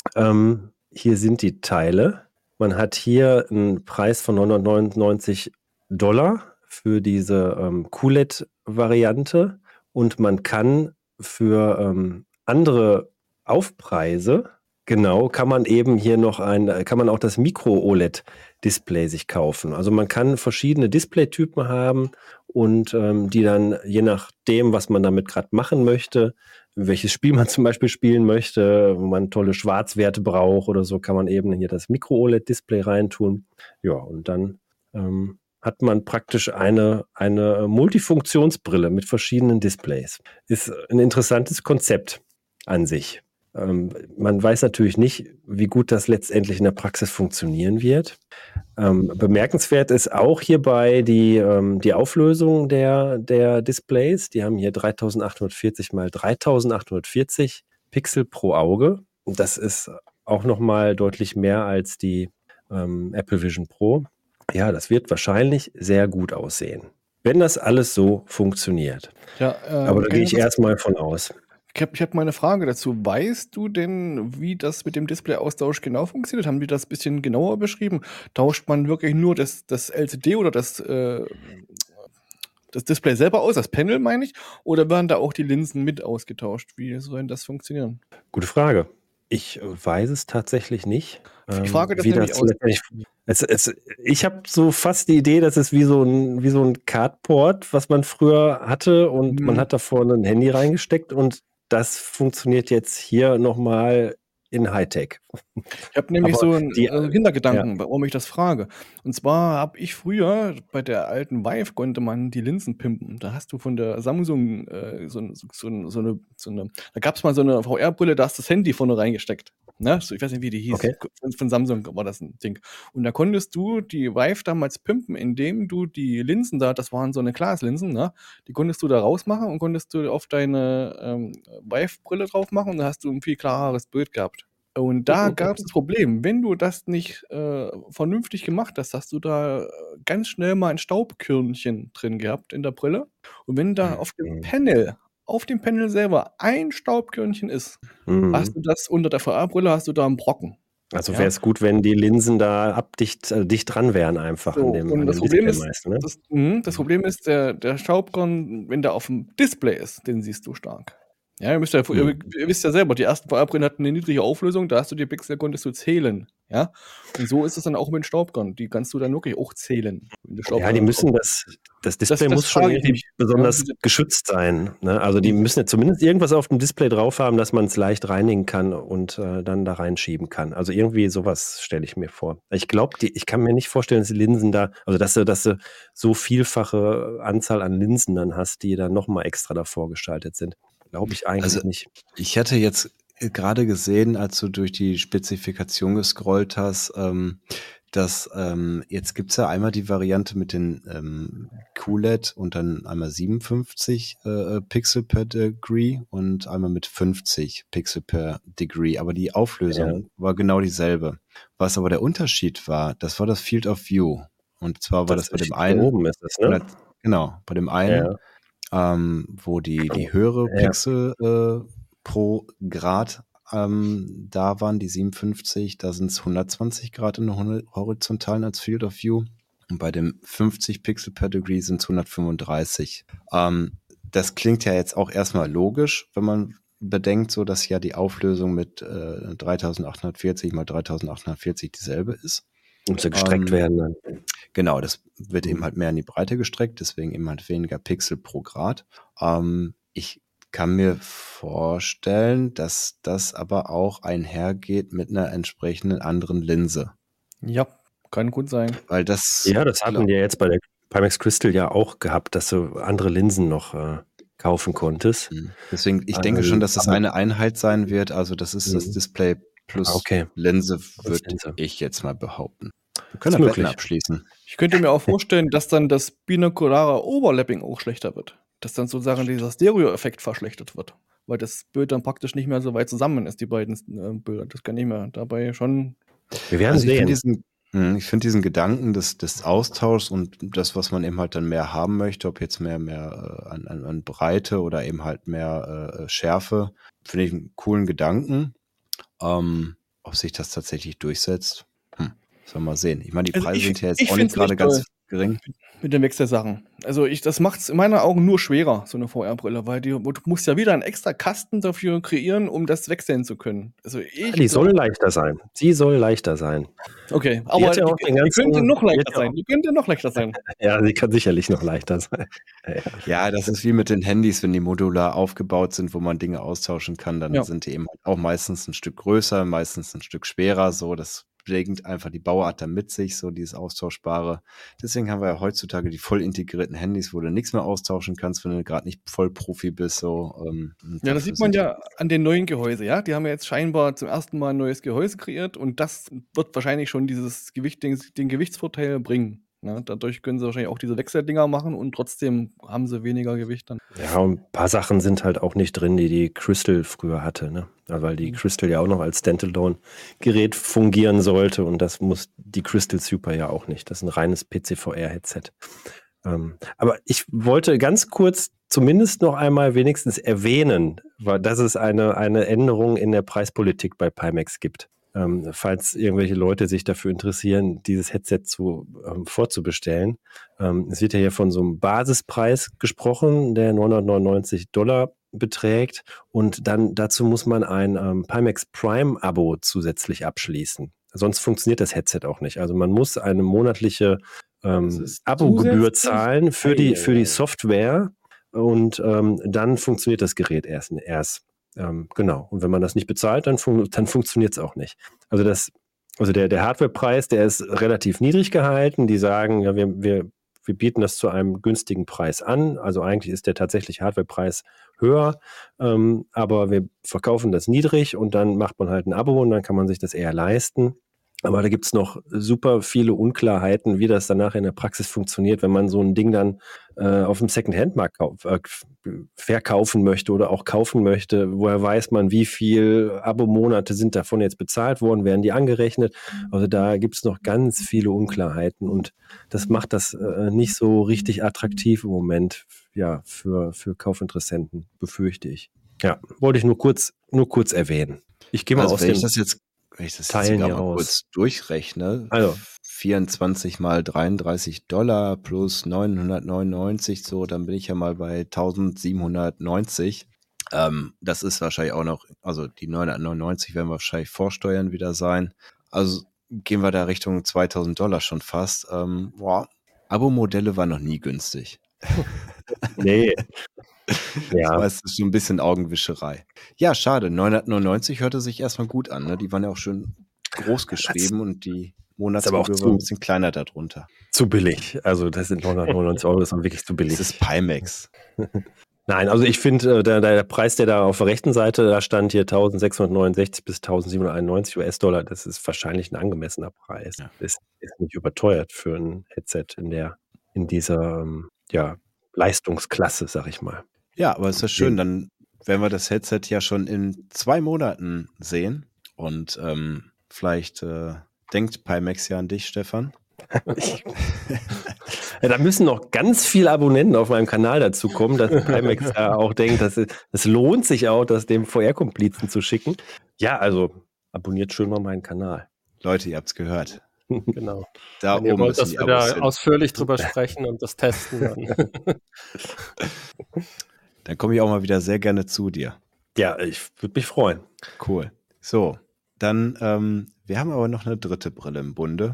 Ähm, hier sind die Teile. Man hat hier einen Preis von neunhundertneunundneunzig Dollar für diese ähm, Q L E D-Variante und man kann für ähm, andere Aufpreise, genau, kann man eben hier noch ein, kann man auch das Micro-O L E D-Display sich kaufen. Also man kann verschiedene Displaytypen haben und ähm, die dann, je nachdem, was man damit gerade machen möchte, welches Spiel man zum Beispiel spielen möchte, wo man tolle Schwarzwerte braucht oder so, kann man eben hier das Micro-O L E D-Display reintun. Ja, und dann ähm, hat man praktisch eine, eine Multifunktionsbrille mit verschiedenen Displays. Ist ein interessantes Konzept an sich. Ähm, man weiß natürlich nicht, wie gut das letztendlich in der Praxis funktionieren wird. Ähm, bemerkenswert ist auch hierbei die, ähm, die Auflösung der, der Displays. Die haben hier dreitausendachthundertvierzig mal dreitausendachthundertvierzig Pixel pro Auge. Und das ist auch nochmal deutlich mehr als die ähm, Apple Vision Pro. Ja, das wird wahrscheinlich sehr gut aussehen, wenn das alles so funktioniert. Ja, äh, Aber da gehe ich das- erstmal von aus. Ich habe ich hab mal eine Frage dazu. Weißt du denn, wie das mit dem Display-Austausch genau funktioniert? Haben die das ein bisschen genauer beschrieben? Tauscht man wirklich nur das, das L C D oder das, äh, das Display selber aus, das Panel meine ich? Oder werden da auch die Linsen mit ausgetauscht? Wie soll denn das funktionieren? Gute Frage. Ich weiß es tatsächlich nicht. Ich frage das wie nämlich das aus- letztendlich- es, es, ich habe so fast die Idee, dass es wie so ein, wie so ein Cardboard, was man früher hatte und Mhm. man hat da vorne ein Handy reingesteckt und das funktioniert jetzt hier nochmal in Hightech. Ich habe nämlich Aber so einen die- äh, Hintergedanken, warum ich das frage. Und zwar habe ich früher bei der alten Vive konnte man die Linsen pimpen. Da hast du von der Samsung äh, so, so, so, so, eine, so eine, da gab es mal so eine V R-Brille, da hast du das Handy vorne reingesteckt. Ne? So, ich weiß nicht, wie die hieß. Okay. Von, von Samsung war das ein Ding. Und da konntest du die Vive damals pimpen, indem du die Linsen da, das waren so eine Glaslinsen, ne? Die konntest du da rausmachen und konntest du auf deine ähm, Vive-Brille drauf machen und da hast du ein viel klareres Bild gehabt. Und da gab es das Problem, wenn du das nicht äh, vernünftig gemacht hast, hast du da äh, ganz schnell mal ein Staubkörnchen drin gehabt in der Brille. Und wenn da auf dem Mhm. Panel, auf dem Panel selber ein Staubkörnchen ist, Mhm. hast du das unter der V R-Brille, hast du da einen Brocken. Also Ja. wäre es gut, wenn die Linsen da abdicht, äh, dicht dran wären einfach So, an dem, und an das dem Problem Display ist, meist, ne? das, mh, das Problem ist, der, der Staubkorn, wenn der auf dem Display ist, den siehst du stark. Ja, ihr, müsst ja, ihr, Mhm. ihr wisst ja selber, die ersten V R-Brillen hatten eine niedrige Auflösung, da hast du die Pixel, konntest du zählen. Ja, und so ist es dann auch mit den Staubkorn. Die kannst du dann wirklich auch zählen. Wenn du Ja, Staubkorn die müssen drauf- das, das Das- Display das muss schon frage ich irgendwie mich. besonders Ja, diese- geschützt sein. Ne? Also die diese- müssen ja zumindest irgendwas auf dem Display drauf haben, dass man es leicht reinigen kann und äh, dann da reinschieben kann. Also irgendwie sowas stelle ich mir vor. Ich glaube, ich kann mir nicht vorstellen, dass die Linsen da, also dass du, dass du so vielfache Anzahl an Linsen dann hast, die dann nochmal extra davor gestaltet sind. Glaube ich eigentlich Also, nicht. Ich hatte jetzt gerade gesehen, als du durch die Spezifikation gescrollt hast, ähm, dass ähm, jetzt gibt's ja einmal die Variante mit den ähm, Q L E D und dann einmal siebenundfünfzig äh, Pixel per Degree und einmal mit fünfzig Pixel per Degree. Aber die Auflösung war genau dieselbe. Was aber der Unterschied war, das war das Field of View. Und zwar war das, bei dem hier einen, oben ist das, ne? oder, genau, bei dem einen, Ja. ähm, wo die, die höhere Ja. Pixel äh, pro Grad ähm, da waren, die siebenundfünfzig, da sind es hundertzwanzig Grad in der hon- horizontalen als Field of View. Und bei dem fünfzig Pixel per Degree sind es hundertfünfunddreißig. Ähm, das klingt ja jetzt auch erstmal logisch, wenn man bedenkt, so dass ja die Auflösung mit äh, dreitausendachthundertvierzig mal dreitausendachthundertvierzig dieselbe ist. Muss ja gestreckt Ähm, werden dann. Genau, das wird Mhm. eben halt mehr in die Breite gestreckt, deswegen eben halt weniger Pixel pro Grad. Ähm, ich kann mir vorstellen, dass das aber auch einhergeht mit einer entsprechenden anderen Linse. Ja, kann gut sein. Weil das, Ja, das hatten wir jetzt bei der Pimax Crystal ja auch gehabt, dass du andere Linsen noch äh, kaufen konntest. Mhm. Deswegen, ich denke schon, dass das aber- eine Einheit sein wird. Also das ist das Mhm. Display plus Okay. Linse, würde Linse. ich jetzt mal behaupten. Wir Ist können da Wetten möglich. abschließen. Ich könnte mir auch vorstellen, dass dann das binokulare Overlapping auch schlechter wird. Dass dann sozusagen dieser Stereo-Effekt verschlechtert wird. Weil das Bild dann praktisch nicht mehr so weit zusammen ist, die beiden äh, Bilder. Das kann nicht mehr. Dabei schon. Wir werden Also ich sehen. finde diesen, mh, ich finde diesen Gedanken des, des Austauschs und das, was man eben halt dann mehr haben möchte, ob jetzt mehr, mehr äh, an, an, an Breite oder eben halt mehr äh, Schärfe, finde ich einen coolen Gedanken. Ähm, ob sich das tatsächlich durchsetzt, hm, sollen wir mal sehen. Ich meine, die Also Preise ich- sind ja jetzt ich auch nicht find's gerade nicht ganz toll. gering. Mit dem Wechselsachen. Also ich, das macht es in meinen Augen nur schwerer, so eine V R-Brille, weil die, du musst ja wieder einen extra Kasten dafür kreieren, um das wechseln zu können. Also ich. Die soll leichter sein. Sie soll leichter sein. Okay, aber hat ja die, auch den die ganzen- könnte noch die hat leichter ja sein. auch- Die könnte noch leichter sein. Ja, sie kann sicherlich noch leichter sein. Ja. Ja, das ist wie mit den Handys, wenn die modular aufgebaut sind, wo man Dinge austauschen kann, dann Ja. sind die eben auch meistens ein Stück größer, meistens ein Stück schwerer, so, das bringt einfach die Bauart dann mit sich, so dieses Austauschbare. Deswegen haben wir ja heutzutage die voll integrierten Handys, wo du nichts mehr austauschen kannst, wenn du gerade nicht voll Profi bist, so. Ähm, und Ja, dafür das sieht man sind ja an den neuen Gehäuse, ja. Die haben ja jetzt scheinbar zum ersten Mal ein neues Gehäuse kreiert und das wird wahrscheinlich schon dieses Gewicht, den, den Gewichtsvorteil bringen. Ne? Dadurch können sie wahrscheinlich auch diese Wechseldinger machen und trotzdem haben sie weniger Gewicht dann. Ja, und ein paar Sachen sind halt auch nicht drin, die die Crystal früher hatte, ne? Ja, weil die Mhm. Crystal ja auch noch als Standalone-Gerät fungieren sollte und das muss die Crystal Super ja auch nicht. Das ist ein reines P C V R-Headset. Ähm, aber ich wollte ganz kurz zumindest noch einmal wenigstens erwähnen, weil, dass es eine, eine Änderung in der Preispolitik bei Pimax gibt. Ähm, falls irgendwelche Leute sich dafür interessieren, dieses Headset zu, ähm, vorzubestellen. Ähm, es wird ja hier von so einem Basispreis gesprochen, der neunhundertneunundneunzig Dollar beträgt und dann dazu muss man ein ähm, Pimax Prime Abo zusätzlich abschließen. Sonst funktioniert das Headset auch nicht. Also man muss eine monatliche Das ähm, ist Abogebühr zusätzlich? zahlen für die, für die Eieiei. Software und ähm, dann funktioniert das Gerät erst. erst. Ähm, genau. Und wenn man das nicht bezahlt, dann, fun- dann funktioniert es auch nicht. Also das, also der, der Hardwarepreis, der ist relativ niedrig gehalten. Die sagen, ja, wir, wir, wir bieten das zu einem günstigen Preis an. Also eigentlich ist der tatsächliche Hardwarepreis höher, ähm, aber wir verkaufen das niedrig und dann macht man halt ein Abo und dann kann man sich das eher leisten. Aber da gibt es noch super viele Unklarheiten, wie das danach in der Praxis funktioniert, wenn man so ein Ding dann äh, auf dem Second-Hand-Markt kauf, äh, verkaufen möchte oder auch kaufen möchte. Woher weiß man, wie viel Abo-Monate sind davon jetzt bezahlt worden, werden die angerechnet? Also da gibt es noch ganz viele Unklarheiten und das macht das äh, nicht so richtig attraktiv im Moment, ja, für, für Kaufinteressenten, befürchte ich. Ja, wollte ich nur kurz, nur kurz erwähnen. Ich gehe mal Also aus wenn dem ich das jetzt, wenn ich das jetzt Teilen sogar hier mal raus. kurz durchrechne, Also. vierundzwanzig mal dreiunddreißig Dollar plus neunhundertneunundneunzig, so, dann bin ich ja mal bei eintausendsiebenhundertneunzig. Ähm, das ist wahrscheinlich auch noch, also die neunhundertneunundneunzig werden wahrscheinlich Vorsteuern wieder sein. Also gehen wir da Richtung zweitausend Dollar schon fast. Ähm, boah, Abo-Modelle waren noch nie günstig. Nee. Das Ja. war jetzt so ein bisschen Augenwischerei. Ja, schade. neunhundertneunundneunzig hörte sich erstmal gut an. Ne? Die waren ja auch schön groß geschrieben und die Monatsgebühr war ein bisschen kleiner darunter. Zu billig. Also das sind neunhundertneunundneunzig Euro, das ist wirklich zu billig. Das ist Pimax. Nein, also ich finde, der, der Preis, der da auf der rechten Seite, da stand hier eintausendsechshundertneunundsechzig bis eintausendsiebenhunderteinundneunzig U S-Dollar. Das ist wahrscheinlich ein angemessener Preis. Ja. Ist, ist nicht überteuert für ein Headset in der, in dieser ja, Leistungsklasse, sag ich mal. Ja, aber ist ja schön, dann werden wir das Headset ja schon in zwei Monaten sehen und ähm, vielleicht äh, denkt Pimax ja an dich, Stefan. Ja, da müssen noch ganz viele Abonnenten auf meinem Kanal dazu kommen, dass Pimax ja auch denkt, dass es, es lohnt sich auch, das dem V R-Komplizen zu schicken. Ja, also abonniert schön mal meinen Kanal. Leute, ihr habt's gehört. Genau. Da Wenn ihr oben wollt, müssen dass die wir Abos da hin. ausführlich drüber sprechen und das testen, dann. Dann komme ich auch mal wieder sehr gerne zu dir. Ja, ich würde mich freuen. Cool. So, dann, ähm, wir haben aber noch eine dritte Brille im Bunde.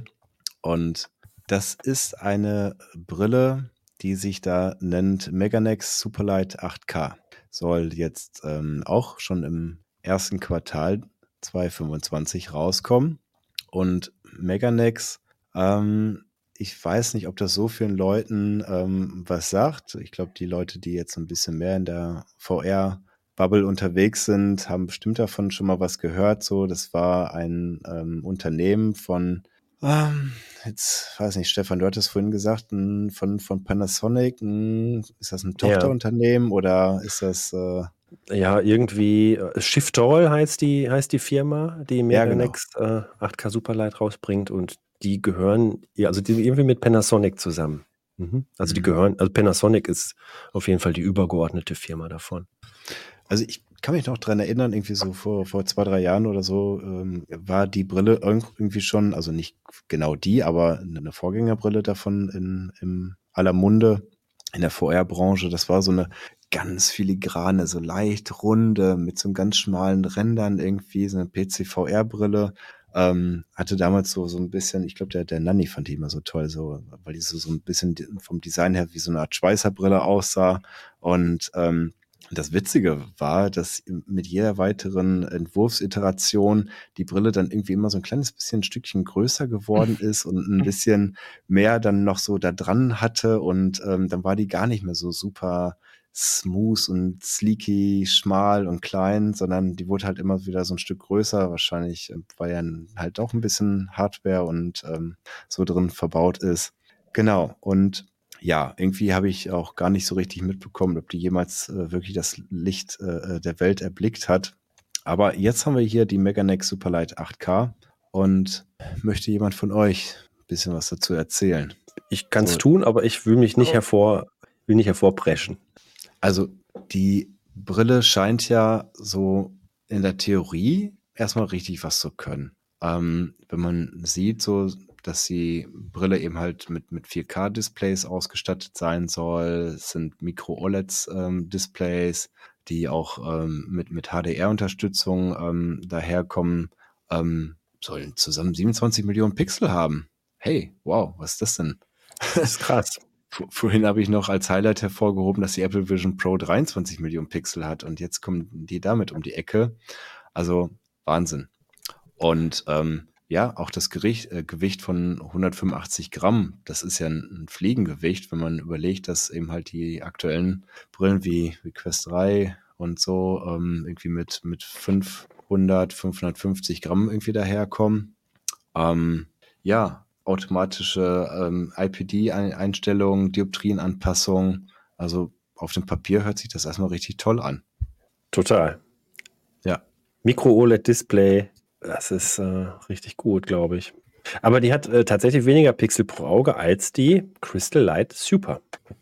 Und das ist eine Brille, die sich da nennt Meganex Superlight acht K. Soll jetzt ähm, auch schon im ersten Quartal zweitausendfünfundzwanzig rauskommen. Und Meganex, ähm, ich weiß nicht, ob das so vielen Leuten ähm, was sagt. Ich glaube, die Leute, die jetzt ein bisschen mehr in der V R-Bubble unterwegs sind, haben bestimmt davon schon mal was gehört. So, das war ein ähm, Unternehmen von, ähm, jetzt weiß nicht, Stefan, du hattest vorhin gesagt, ein, von, von Panasonic. Ein, ist das ein Tochterunternehmen ja. oder ist das äh, ja, irgendwie äh, Shiftoll heißt die, heißt die Firma, die Meganex ja, genau. äh, acht K Superlight rausbringt und die gehören, ja, also die irgendwie mit Panasonic zusammen. Mhm. Also mhm. die gehören, also Panasonic ist auf jeden Fall die übergeordnete Firma davon. Also ich kann mich noch dran erinnern, irgendwie so vor, vor zwei, drei Jahren oder so ähm, war die Brille irgendwie schon, also nicht genau die, aber eine Vorgängerbrille davon in, in aller Munde in der V R-Branche. Das war so eine ganz filigrane, so leicht runde, mit so ganz schmalen Rändern irgendwie, so eine P C V R-Brille. Ähm, hatte damals so, so ein bisschen, ich glaube, der, der Nanni fand die immer so toll, so, weil die so, so ein bisschen vom Design her wie so eine Art Schweißerbrille aussah. Und ähm, das Witzige war, dass mit jeder weiteren Entwurfsiteration die Brille dann irgendwie immer so ein kleines bisschen ein Stückchen größer geworden ist und ein bisschen mehr dann noch so da dran hatte und ähm, dann war die gar nicht mehr so super smooth und sleeky, schmal und klein, sondern die wurde halt immer wieder so ein Stück größer, wahrscheinlich, weil ja halt auch ein bisschen Hardware und ähm, so drin verbaut ist. Genau, und ja, irgendwie habe ich auch gar nicht so richtig mitbekommen, ob die jemals äh, wirklich das Licht äh, der Welt erblickt hat. Aber jetzt haben wir hier die Meganex Superlight acht K und möchte jemand von euch ein bisschen was dazu erzählen? Ich kann es so tun, aber ich will mich nicht oh. hervor, will nicht hervorpreschen. Also die Brille scheint ja so in der Theorie erstmal richtig was zu können. Ähm, wenn man sieht, so dass die Brille eben halt mit, mit vier K Displays ausgestattet sein soll. Es sind Micro-O L E D-Displays, ähm, die auch ähm, mit, mit H D R-Unterstützung ähm, daherkommen, ähm, sollen zusammen siebenundzwanzig Millionen Pixel haben. Hey, wow, was ist das denn? Das ist krass. Vorhin habe ich noch als Highlight hervorgehoben, dass die Apple Vision Pro dreiundzwanzig Millionen Pixel hat und jetzt kommen die damit um die Ecke. Also Wahnsinn. Und ähm, ja, auch das Gericht, äh, Gewicht von hundertfünfundachtzig Gramm, das ist ja ein, ein Fliegengewicht, wenn man überlegt, dass eben halt die aktuellen Brillen wie, wie Quest drei und so ähm, irgendwie mit, mit fünfhundert, fünfhundertfünfzig Gramm irgendwie daherkommen. Ähm, ja, automatische ähm, I P D-Einstellungen, Dioptrienanpassung. Also auf dem Papier hört sich das erstmal richtig toll an. Total. Ja. Micro-O L E D-Display, das ist äh, richtig gut, glaube ich. Aber die hat äh, tatsächlich weniger Pixel pro Auge als die Crystal Light Super.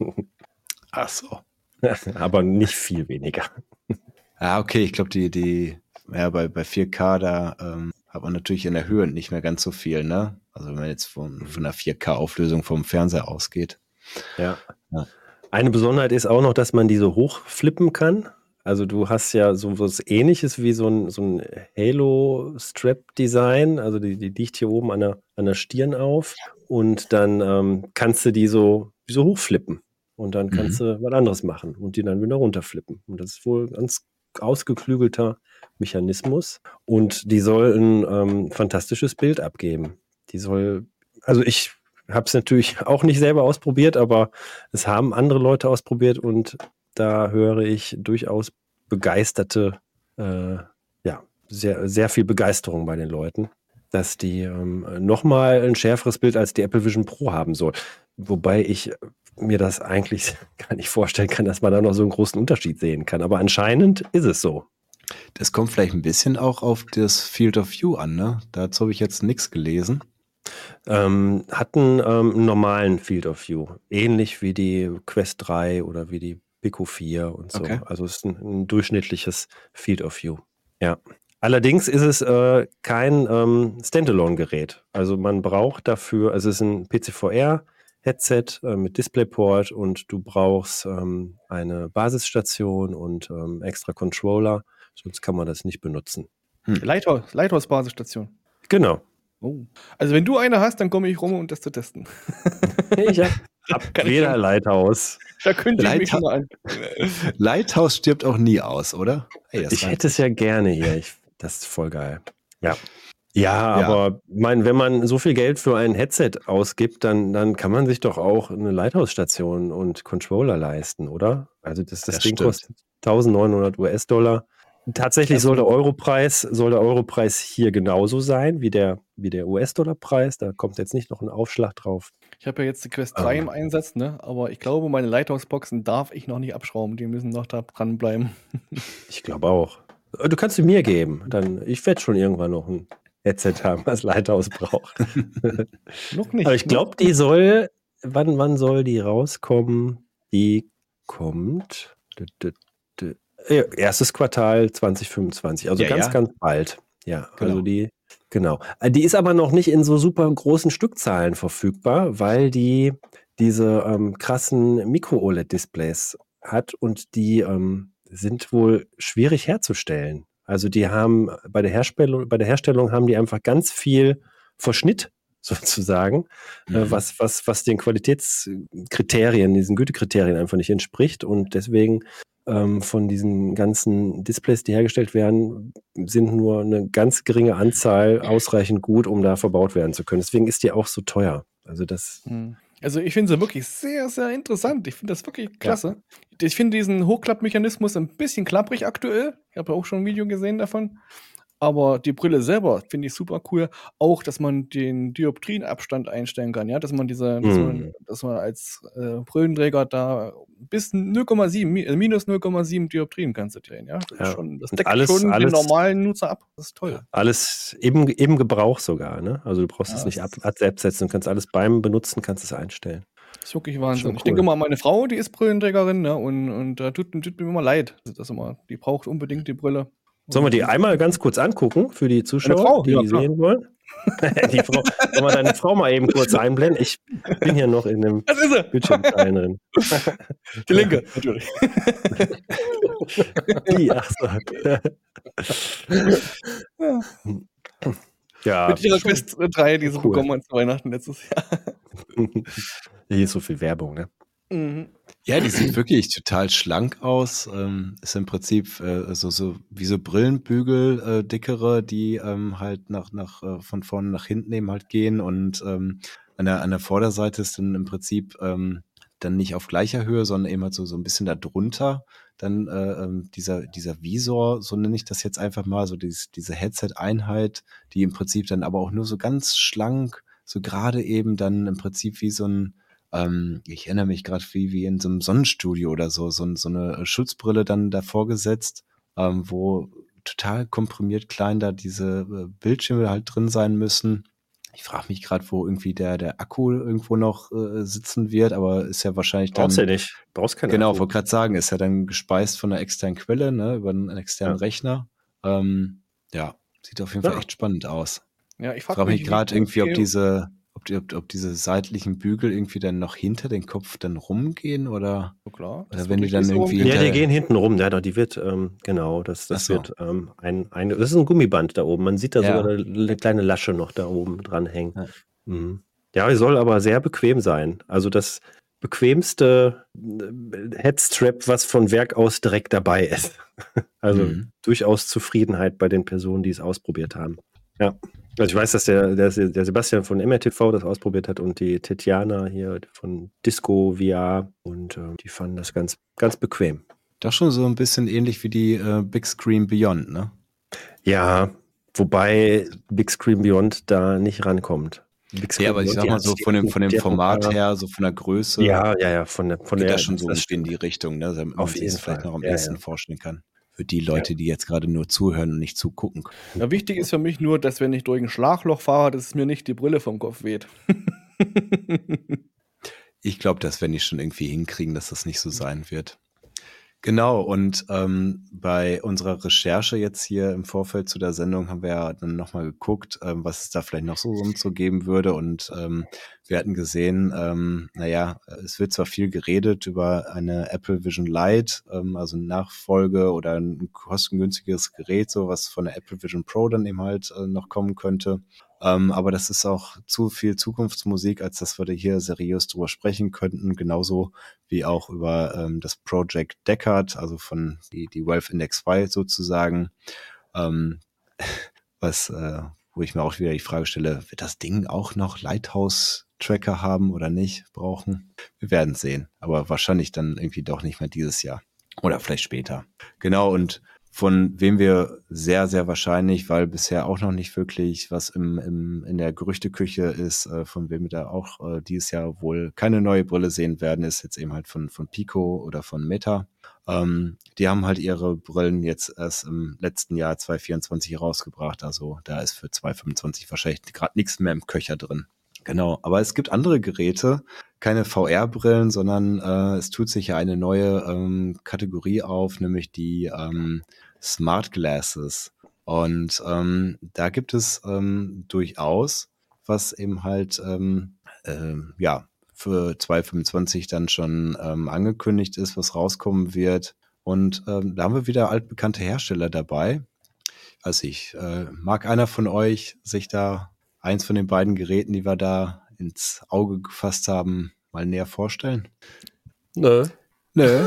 Ach so. Aber nicht viel weniger. Ja, okay, ich glaube, die, die, ja, bei, bei vier K, da ähm, hat man natürlich in der Höhe nicht mehr ganz so viel, ne? Also wenn man jetzt von, von einer vier K-Auflösung vom Fernseher ausgeht. Ja. Ja. Eine Besonderheit ist auch noch, dass man die so hochflippen kann. Also du hast ja so was Ähnliches wie so ein, so ein Halo-Strap-Design. Also die, die liegt hier oben an der, an der Stirn auf. Und dann ähm, kannst du die so, so hochflippen. Und dann kannst Mhm. du was anderes machen und die dann wieder runterflippen. Und das ist wohl ein ganz ausgeklügelter Mechanismus. Und die soll ein ähm, fantastisches Bild abgeben. Die soll, also ich habe es natürlich auch nicht selber ausprobiert, aber es haben andere Leute ausprobiert und da höre ich durchaus begeisterte, äh, ja, sehr, sehr viel Begeisterung bei den Leuten, dass die ähm, nochmal ein schärferes Bild als die Apple Vision Pro haben soll. Wobei ich mir das eigentlich gar nicht vorstellen kann, dass man da noch so einen großen Unterschied sehen kann. Aber anscheinend ist es so. Das kommt vielleicht ein bisschen auch auf das Field of View an, ne? Dazu habe ich jetzt nichts gelesen. Ähm, hatten ähm, einen normalen Field of View. Ähnlich wie die Quest drei oder wie die Pico vier und so. Okay. Also es ist ein, ein durchschnittliches Field of View. Ja. Allerdings ist es äh, kein ähm, Standalone-Gerät. Also man braucht dafür, also es ist ein P C V R-Headset äh, mit DisplayPort und du brauchst ähm, eine Basisstation und ähm, extra Controller, sonst kann man das nicht benutzen. Lighthouse, Lighthouse-Basisstation. Genau. Oh. Also wenn du eine hast, dann komme ich rum, um das zu testen. Ich habe Kann ich weder schon- Lighthouse. Da könnte ich mich Lighthouse- schon mal an. Lighthouse stirbt auch nie aus, oder? Ey, das Ich reimt hätte es sich. ja gerne hier. Ich, das ist voll geil. Ja. Ja, Ja. aber mein, wenn man so viel Geld für ein Headset ausgibt, dann, dann kann man sich doch auch eine Lighthouse-Station und Controller leisten, oder? Also das, das Das Ding stimmt. kostet eintausendneunhundert US-Dollar. Tatsächlich Also- soll der Europreis, soll der Europreis hier genauso sein wie der, wie der U S-Dollar-Preis. Da kommt jetzt nicht noch ein Aufschlag drauf. Ich habe ja jetzt die Quest drei Ah. im Einsatz, ne? Aber ich glaube, meine Lighthouse-Boxen darf ich noch nicht abschrauben. Die müssen noch da dranbleiben. Ich glaube auch. Du kannst sie mir geben. Dann, ich werde schon irgendwann noch ein Headset haben, was Lighthouse braucht. Noch nicht. Aber ich glaube, die soll, wann, wann soll die rauskommen? Die kommt dü, dü, dü, ja, erstes Quartal zwanzig fünfundzwanzig, also Ja, ganz, ja. ganz bald. Ja, Genau. also die, genau. Äh, Die ist aber noch nicht in so super großen Stückzahlen verfügbar, weil die diese ähm, krassen Micro-O L E D-Displays hat und die ähm, sind wohl schwierig herzustellen. Also die haben bei der Herstellung, bei der Herstellung haben die einfach ganz viel Verschnitt sozusagen, äh, Mhm. was, was, was den Qualitätskriterien, diesen Gütekriterien einfach nicht entspricht. Und deswegen ähm, von diesen ganzen Displays, die hergestellt werden, sind nur eine ganz geringe Anzahl ausreichend gut, um da verbaut werden zu können. Deswegen ist die auch so teuer. Also das, Hm. Also ich finde sie wirklich sehr, sehr interessant. Ich finde das wirklich klasse. Ich finde diesen Hochklappmechanismus ein bisschen klapprig aktuell. Ich habe ja auch schon ein Video gesehen davon. Aber die Brille selber finde ich super cool. Auch, dass man den Dioptrienabstand einstellen kann, ja, dass man diese, dass, Mhm. man, dass man als äh, Brillenträger da bis null Komma sieben, mi- äh, minus null Komma sieben Dioptrien kannst du drehen, ja. Das, Ja. ist schon, das Und deckt alles- schon alles- den normalen Nutzer ab. Das ist toll. alles im, im Gebrauch sogar, ne? Also du brauchst Ja, es nicht ab, das- ab absetzen, du kannst alles beim Benutzen, kannst es einstellen. Das ist wirklich Wahnsinn. Schon Ich cool. denke mal, meine Frau, die ist Brillenträgerin, ne? Und, und da tut, tut mir immer leid. Das immer, die braucht unbedingt die Brille. Sollen wir die Und- einmal ganz kurz angucken für die Zuschauer, Frau? die Ja, die klar. sehen wollen? Die Frau, sollen wir deine Frau mal eben kurz einblenden? Ich bin hier noch in dem Das ist sie! Bildschirmteil drin. Die linke, natürlich. Die, ach so. Ja, Mit ihrer schon. Quest drei, die sie Cool. bekommen hat zu Weihnachten letztes Jahr. Hier ist so viel Werbung, ne? Mhm. Ja, die sieht wirklich total schlank aus. Ähm, ist im Prinzip äh, so, so wie so Brillenbügel, äh, dickere, die ähm, halt nach, nach, äh, von vorne nach hinten eben halt gehen. Und ähm, an, der, an der Vorderseite ist dann im Prinzip ähm, dann nicht auf gleicher Höhe, sondern eben halt so, so ein bisschen da drunter. dann äh, ähm, dieser, dieser Visor, so nenne ich das jetzt einfach mal, so dieses, diese Headset-Einheit, die im Prinzip dann aber auch nur so ganz schlank, so gerade eben dann im Prinzip wie so ein, ähm, ich erinnere mich gerade wie, wie in so einem Sonnenstudio oder so, so, so eine Schutzbrille dann davor gesetzt, ähm, wo total komprimiert klein da diese äh, Bildschirme halt drin sein müssen. Ich frage mich gerade, wo irgendwie der, der Akku irgendwo noch äh, sitzen wird, aber ist ja wahrscheinlich dann... Brauchst du ja nicht. Brauchst keine Genau, Akku. wollte gerade sagen, ist ja dann gespeist von einer externen Quelle, ne, über einen externen Ja. Rechner. Ähm, ja, sieht auf jeden Fall Ja. echt spannend aus. Ja, ich Ich frage frage mich mich gerade wie irgendwie, ob viel- diese, ob, die, ob, ob diese seitlichen Bügel irgendwie dann noch hinter den Kopf dann rumgehen oder, So klar, oder das wenn die wird dann richtig so irgendwie rumgehen. Ja, die hinter, gehen hinten rum, ja, die wird, ähm, genau, das, das Ach so. wird ähm, ein, ein, das ist ein Gummiband da oben. Man sieht da Ja. sogar eine, eine kleine Lasche noch da oben dran hängen. Ja. Mhm. Ja, die soll aber sehr bequem sein. Also das bequemste äh, Headstrap, was von Werk aus direkt dabei ist. Also Mhm. durchaus Zufriedenheit bei den Personen, die es ausprobiert haben. Ja. Also ich weiß, dass der, der, der Sebastian von M R T V das ausprobiert hat und die Tetjana hier von Disco V R und äh, die fanden das ganz, ganz bequem. Doch schon so ein bisschen ähnlich wie die äh, Big Screen Beyond, ne? Ja, wobei Big Screen Beyond da nicht rankommt. Big Ja, aber ich Beyond, sag die mal hat- so die von dem, hat- von dem die hat ein Format paar- her, so von der Größe, Ja, ja, ja, von der, von geht der, das schon so das irgendwie in die stimmt. Richtung, ne? Damit man Auf sich jeden das vielleicht Fall. noch am Ja, ehesten ja. vorstellen kann. Für die Leute, die jetzt gerade nur zuhören und nicht zugucken können. Ja, wichtig ist für mich nur, dass wenn ich durch ein Schlagloch fahre, dass es mir nicht die Brille vom Kopf weht. Ich glaube, das werden die schon irgendwie hinkriegen, dass das nicht so sein wird. Genau, und ähm, bei unserer Recherche jetzt hier im Vorfeld zu der Sendung haben wir ja dann nochmal geguckt, ähm, was es da vielleicht noch so sonst so geben würde. Und ähm, wir hatten gesehen, ähm, naja, es wird zwar viel geredet über eine Apple Vision Lite, ähm, also eine Nachfolge oder ein kostengünstiges Gerät, so was von der Apple Vision Pro dann eben halt äh, noch kommen könnte. Ähm, aber das ist auch zu viel Zukunftsmusik, als dass wir da hier seriös drüber sprechen könnten. Genauso wie auch über ähm, das Project Deckard, also von die, die Wealth Index zwei sozusagen. Ähm, was, äh, wo ich mir auch wieder die Frage stelle, wird das Ding auch noch Lighthouse-Tracker haben oder nicht brauchen? Wir werden sehen, aber wahrscheinlich dann irgendwie doch nicht mehr dieses Jahr. Oder vielleicht später. Genau, und von wem wir sehr, sehr wahrscheinlich, weil bisher auch noch nicht wirklich was im, im, in der Gerüchteküche ist, äh, von wem wir da auch äh, dieses Jahr wohl keine neue Brille sehen werden, ist jetzt eben halt von, von Pico oder von Meta. Ähm, die haben halt ihre Brillen jetzt erst im letzten Jahr zwanzig vierundzwanzig rausgebracht. Also da ist für zwanzig fünfundzwanzig wahrscheinlich gerade nichts mehr im Köcher drin. Genau, aber es gibt andere Geräte, keine V R-Brillen, sondern äh, es tut sich ja eine neue ähm, Kategorie auf, nämlich die ähm, Smart Glasses. Und ähm, da gibt es ähm, durchaus, was eben halt ähm, äh, ja für zwanzig fünfundzwanzig dann schon ähm, angekündigt ist, was rauskommen wird. Und ähm, da haben wir wieder altbekannte Hersteller dabei. Also ich, äh, mag einer von euch sich da eins von den beiden Geräten, die wir da ins Auge gefasst haben, mal näher vorstellen? Nö. Nö.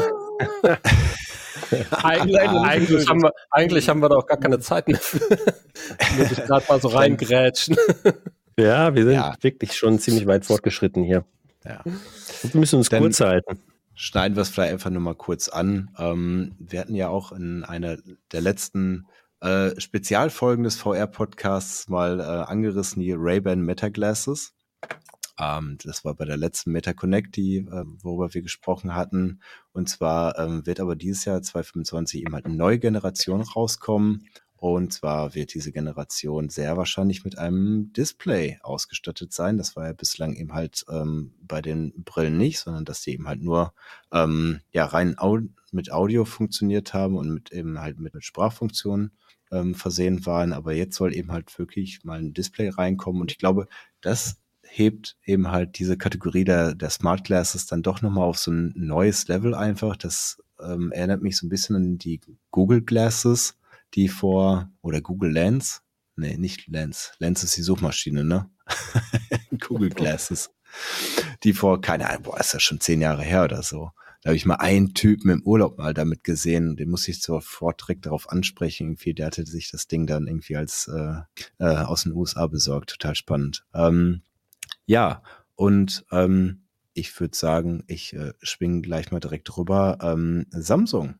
Eig eigentlich, haben wir, eigentlich haben wir doch gar keine Zeit mehr für. Muss ich gerade mal so reingrätschen. Ja, wir sind Ja. wirklich schon ziemlich weit fortgeschritten hier. Ja. Wir müssen uns Dann- kurz halten. Schneiden wir es vielleicht einfach nur mal kurz an. Ähm, wir hatten ja auch in einer der letzten äh, Spezialfolgen des V R-Podcasts mal äh, angerissen, die Ray-Ban Meta Glasses. Ähm, das war bei der letzten Meta Connect, die, äh, worüber wir gesprochen hatten. Und zwar ähm, wird aber dieses Jahr zwanzig fünfundzwanzig eben halt eine neue Generation rauskommen. Und zwar wird diese Generation sehr wahrscheinlich mit einem Display ausgestattet sein. Das war ja bislang eben halt ähm, bei den Brillen nicht, sondern dass die eben halt nur ähm, ja rein au mit Audio funktioniert haben und mit eben halt mit, mit Sprachfunktionen ähm, versehen waren. Aber jetzt soll eben halt wirklich mal ein Display reinkommen. Und ich glaube, das hebt eben halt diese Kategorie der, der Smart Glasses dann doch nochmal auf so ein neues Level einfach. Das ähm, erinnert mich so ein bisschen an die Google Glasses, die vor, oder Google Lens, nee, nicht Lens, Lens ist die Suchmaschine, ne? Google Glasses, die vor, keine Ahnung, boah, ist ja schon zehn Jahre her oder so. Da habe ich mal einen Typen im Urlaub mal damit gesehen, den muss ich sofort direkt darauf ansprechen, irgendwie, der hatte sich das Ding dann irgendwie als äh, äh, aus den U S A besorgt, total spannend. Ähm, ja, und ähm, ich würde sagen, ich äh, schwinge gleich mal direkt rüber. Ähm, Samsung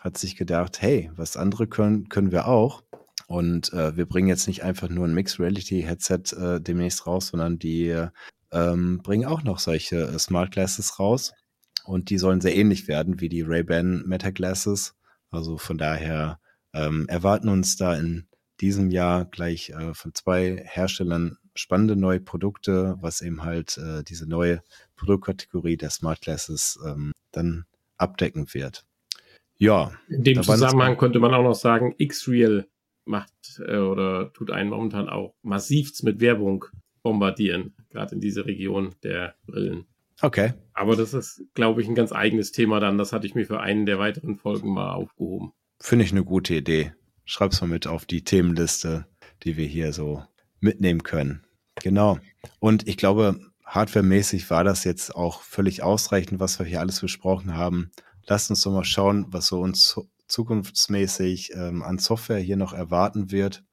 hat sich gedacht, hey, was andere können, können wir auch. Und äh, wir bringen jetzt nicht einfach nur ein Mixed Reality Headset äh, demnächst raus, sondern die ähm, bringen auch noch solche äh, Smart Glasses raus. Und die sollen sehr ähnlich werden wie die Ray-Ban Meta Glasses. Also von daher ähm, erwarten uns da in diesem Jahr gleich äh, von zwei Herstellern spannende neue Produkte, was eben halt äh, diese neue Produktkategorie der Smart Glasses ähm, dann abdecken wird. Ja. In dem Zusammenhang könnte man auch noch sagen, X-Real macht äh, oder tut einen momentan auch massivst mit Werbung bombardieren, gerade in diese Region der Brillen. Okay. Aber das ist, glaube ich, ein ganz eigenes Thema dann. Das hatte ich mir für einen der weiteren Folgen mal aufgehoben. Finde ich eine gute Idee. Schreib's mal mit auf die Themenliste, die wir hier so mitnehmen können. Genau. Und ich glaube, hardwaremäßig war das jetzt auch völlig ausreichend, was wir hier alles besprochen haben. Lasst uns doch mal schauen, was so uns zukunftsmäßig ähm, an Software hier noch erwarten wird.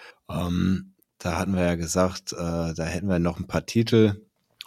Ähm, da hatten wir ja gesagt, äh, da hätten wir noch ein paar Titel.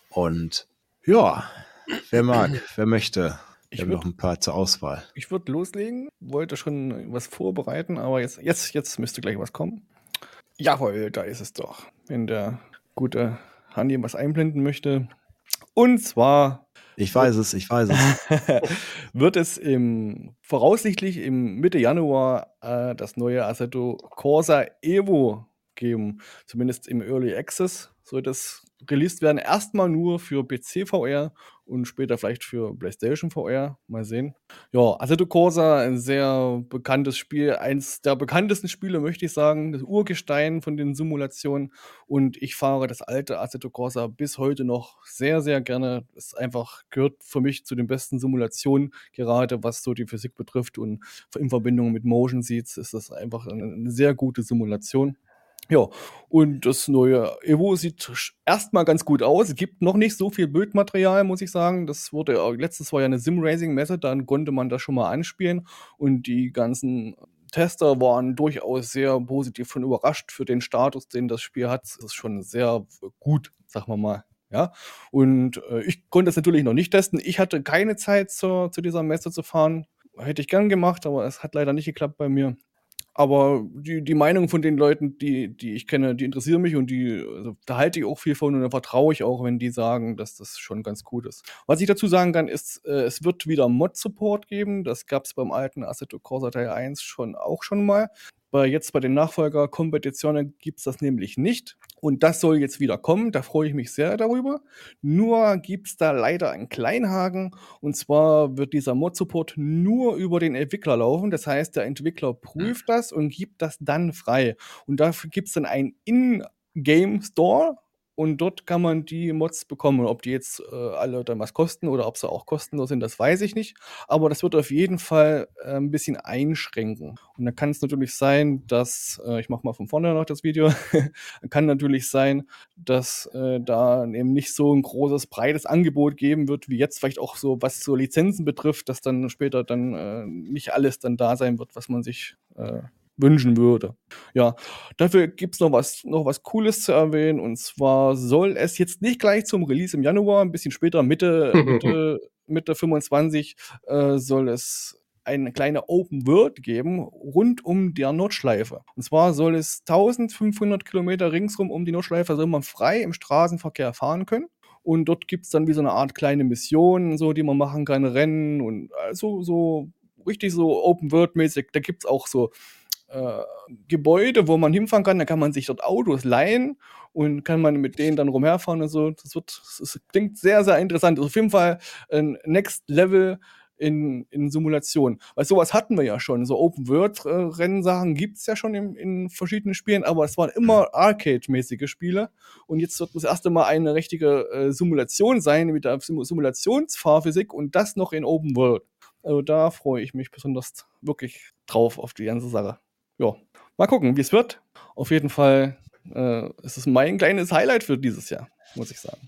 Und ja, wer mag, wer möchte. Ich habe noch ein paar zur Auswahl. Ich würde loslegen, wollte schon was vorbereiten, aber jetzt, jetzt, jetzt müsste gleich was kommen. Jawohl, da ist es doch. Wenn der gute Hanni was einblenden möchte. Und zwar... Ich weiß es, ich weiß es. wird es im, voraussichtlich im Mitte Januar äh, das neue Assetto Corsa Evo geben. Zumindest im Early Access soll das released werden. Erstmal nur für P C V R und später vielleicht für PlayStation V R. Mal sehen. Ja, Assetto Corsa, ein sehr bekanntes Spiel. Eins der bekanntesten Spiele, möchte ich sagen. Das Urgestein von den Simulationen. Und ich fahre das alte Assetto Corsa bis heute noch sehr, sehr gerne. Es einfach gehört für mich zu den besten Simulationen, gerade was so die Physik betrifft. Und in Verbindung mit Motion Seats ist das einfach eine, eine sehr gute Simulation. Ja, und das neue Evo sieht erstmal ganz gut aus. Es gibt noch nicht so viel Bildmaterial, muss ich sagen. Das wurde, letztes war ja eine Sim-Racing-Messe, dann konnte man das schon mal anspielen. Und die ganzen Tester waren durchaus sehr positiv schon überrascht für den Status, den das Spiel hat. Das ist schon sehr gut, sagen wir mal. Ja, und äh, ich konnte es natürlich noch nicht testen. Ich hatte keine Zeit zur, zu dieser Messe zu fahren. Hätte ich gern gemacht, aber es hat leider nicht geklappt bei mir. Aber die, die Meinung von den Leuten, die, die ich kenne, die interessieren mich und die, also, da halte ich auch viel von und da vertraue ich auch, wenn die sagen, dass das schon ganz gut ist. Was ich dazu sagen kann, ist, äh, es wird wieder Mod-Support geben. Das gab es beim alten Assetto Corsa Teil eins schon auch schon mal. Bei jetzt bei den Nachfolger-Kompetitionen gibt es das nämlich nicht. Und das soll jetzt wieder kommen. Da freue ich mich sehr darüber. Nur gibt es da leider einen Kleinhaken. Und zwar wird dieser Mod-Support nur über den Entwickler laufen. Das heißt, der Entwickler prüft das und gibt das dann frei. Und dafür gibt es dann einen In-Game-Store. Und dort kann man die Mods bekommen. Ob die jetzt äh, alle dann was kosten oder ob sie auch kostenlos sind, das weiß ich nicht. Aber das wird auf jeden Fall äh, ein bisschen einschränken. Und dann kann es natürlich sein, dass, äh, ich mache mal von vorne noch das Video, kann natürlich sein, dass äh, da eben nicht so ein großes, breites Angebot geben wird, wie jetzt vielleicht auch so, was so Lizenzen betrifft, dass dann später dann äh, nicht alles dann da sein wird, was man sich äh, wünschen würde. Ja, dafür gibt es noch was, noch was Cooles zu erwähnen, und zwar soll es jetzt nicht gleich zum Release im Januar, ein bisschen später, Mitte, Mitte, Mitte fünfundzwanzig, äh, soll es eine kleine Open World geben, rund um der Nordschleife. Und zwar soll es eintausendfünfhundert Kilometer ringsrum um die Nordschleife, soll man frei im Straßenverkehr fahren können. Und dort gibt es dann wie so eine Art kleine Mission, so, die man machen kann, Rennen und also so richtig so Open World mäßig. Da gibt es auch so Äh, Gebäude, wo man hinfahren kann, da kann man sich dort Autos leihen und kann man mit denen dann rumherfahren und so. Das wird, das klingt sehr, sehr interessant. Also auf jeden Fall ein Next Level in, in Simulation. Weil sowas hatten wir ja schon. So Open-World-Rennsachen gibt es ja schon in, in verschiedenen Spielen, aber es waren immer Arcade-mäßige Spiele. Und jetzt wird das erste Mal eine richtige äh, Simulation sein mit der Sim- Simulationsfahrphysik und das noch in Open-World. Also da freue ich mich besonders wirklich drauf auf die ganze Sache. Ja, mal gucken, wie es wird. Auf jeden Fall äh, ist es mein kleines Highlight für dieses Jahr, muss ich sagen.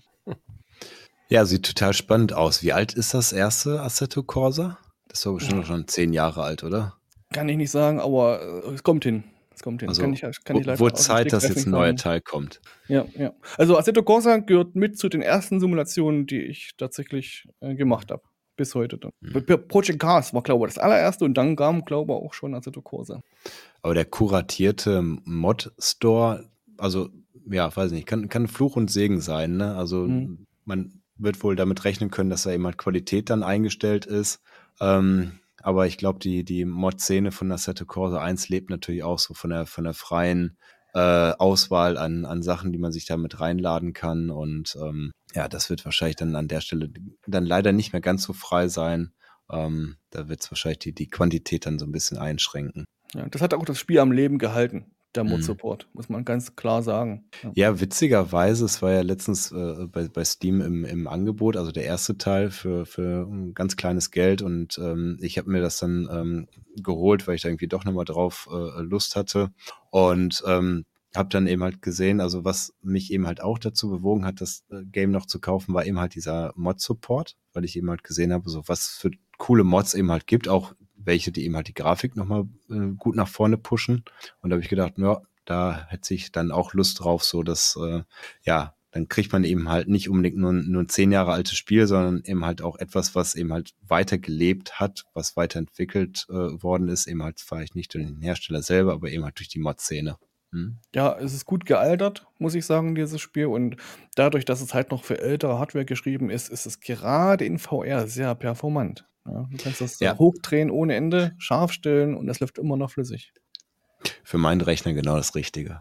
Ja, sieht total spannend aus. Wie alt ist das erste Assetto Corsa? Das ist doch bestimmt ja. schon zehn Jahre alt, oder? Kann ich nicht sagen, aber äh, es kommt hin. Es kommt hin. Also, kann ich, kann ich wo Zeit, dass jetzt ein neuer Teil kommt. Ja, ja. Also Assetto Corsa gehört mit zu den ersten Simulationen, die ich tatsächlich äh, gemacht habe. bis heute dann. Mhm. Project Cars war, glaube ich, das allererste und dann kam, glaube ich, auch schon Assetto Corsa. Aber der kuratierte Mod-Store, also ja, weiß nicht, kann, kann Fluch und Segen sein, ne? Also Mhm. man wird wohl damit rechnen können, dass da eben halt Qualität dann eingestellt ist. Ähm, aber ich glaube, die, die Mod-Szene von Assetto Corsa eins lebt natürlich auch so von der, von der freien äh, Auswahl an, an Sachen, die man sich da mit reinladen kann. Und ähm, ja, das wird wahrscheinlich dann an der Stelle dann leider nicht mehr ganz so frei sein. Ähm, da wird es wahrscheinlich die, die Quantität dann so ein bisschen einschränken. Ja, das hat auch das Spiel am Leben gehalten, der Mhm. Mod-Support, muss man ganz klar sagen. Ja. Ja, witzigerweise, es war ja letztens äh, bei, bei Steam im, im Angebot, also der erste Teil für, für ein ganz kleines Geld und ähm, ich habe mir das dann ähm, geholt, weil ich da irgendwie doch nochmal drauf äh, Lust hatte und ähm, habe dann eben halt gesehen, also was mich eben halt auch dazu bewogen hat, das äh, Game noch zu kaufen, war eben halt dieser Mod-Support, weil ich eben halt gesehen habe, so was für coole Mods eben halt gibt, auch welche, die eben halt die Grafik nochmal äh, gut nach vorne pushen und da habe ich gedacht, ja, da hätte ich dann auch Lust drauf, so dass, äh, ja, dann kriegt man eben halt nicht unbedingt nur, nur ein zehn Jahre altes Spiel, sondern eben halt auch etwas, was eben halt weitergelebt hat, was weiterentwickelt äh, worden ist, eben halt vielleicht nicht durch den Hersteller selber, aber eben halt durch die Mod-Szene. Hm? Ja, es ist gut gealtert, muss ich sagen, dieses Spiel. Und dadurch, dass es halt noch für ältere Hardware geschrieben ist, ist es gerade in V R sehr performant. Ja, du kannst das Ja. hochdrehen ohne Ende, scharf stellen und das läuft immer noch flüssig. Für meinen Rechner genau das Richtige.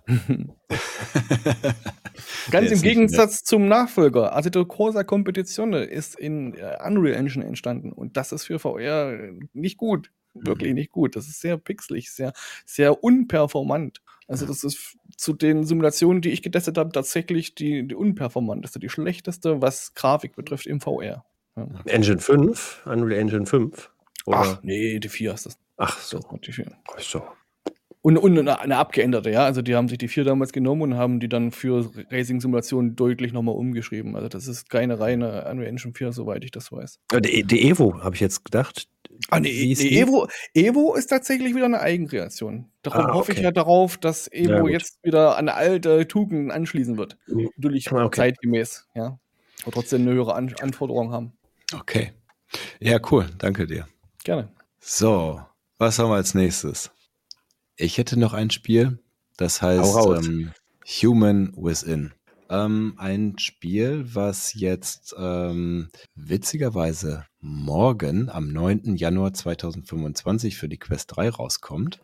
Ganz Der im ist nicht Gegensatz zum Nachfolger. Assetto Corsa Competizione ist in äh, Unreal Engine entstanden und das ist für V R nicht gut. Wirklich nicht gut. Das ist sehr pixelig, sehr, sehr unperformant. Also das ist f- zu den Simulationen, die ich getestet habe, tatsächlich die, die unperformanteste, die schlechteste, was Grafik betrifft im V R. Ja. Engine fünf, Unreal Engine fünf. Oder? Ach, nee, die vier ist das. Ach Das so. ist nicht die vier. Ach so. Und, und eine, eine abgeänderte, ja. Also die haben sich die vier damals genommen und haben die dann für Racing-Simulationen deutlich nochmal umgeschrieben. Also das ist keine reine Unreal Engine vier, soweit ich das weiß. Ja, Die, die Evo, habe ich jetzt gedacht. Ah, nee, Wie ist nee die? Evo, Evo ist tatsächlich wieder eine Eigenkreation. Darum Ah, hoffe ich okay. ja darauf, dass Ja, Evo gut. jetzt wieder an alte Tugenden anschließen wird. Mhm. Natürlich Ah, okay. zeitgemäß, ja. Aber trotzdem eine höhere An Anforderung haben. Okay. Ja, cool. Danke dir. Gerne. So, was haben wir als nächstes? Ich hätte noch ein Spiel, das heißt Hau raus. ähm, Human Within. Ähm, ein Spiel, was jetzt ähm, witzigerweise morgen am neunten Januar zweitausendfünfundzwanzig für die Quest drei rauskommt.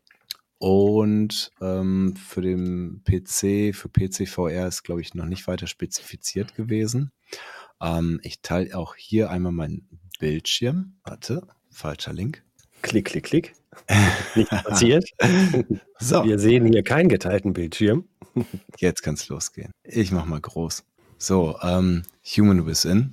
Und ähm, für den P C, für P C V R ist, glaube ich, noch nicht weiter spezifiziert gewesen. Ähm, ich teile auch hier einmal meinen Bildschirm. Warte, falscher Link. Klick, klick, klick. Nichts passiert. So. Wir sehen hier keinen geteilten Bildschirm. Jetzt kann es losgehen. Ich mach mal groß. So, ähm, Human Within.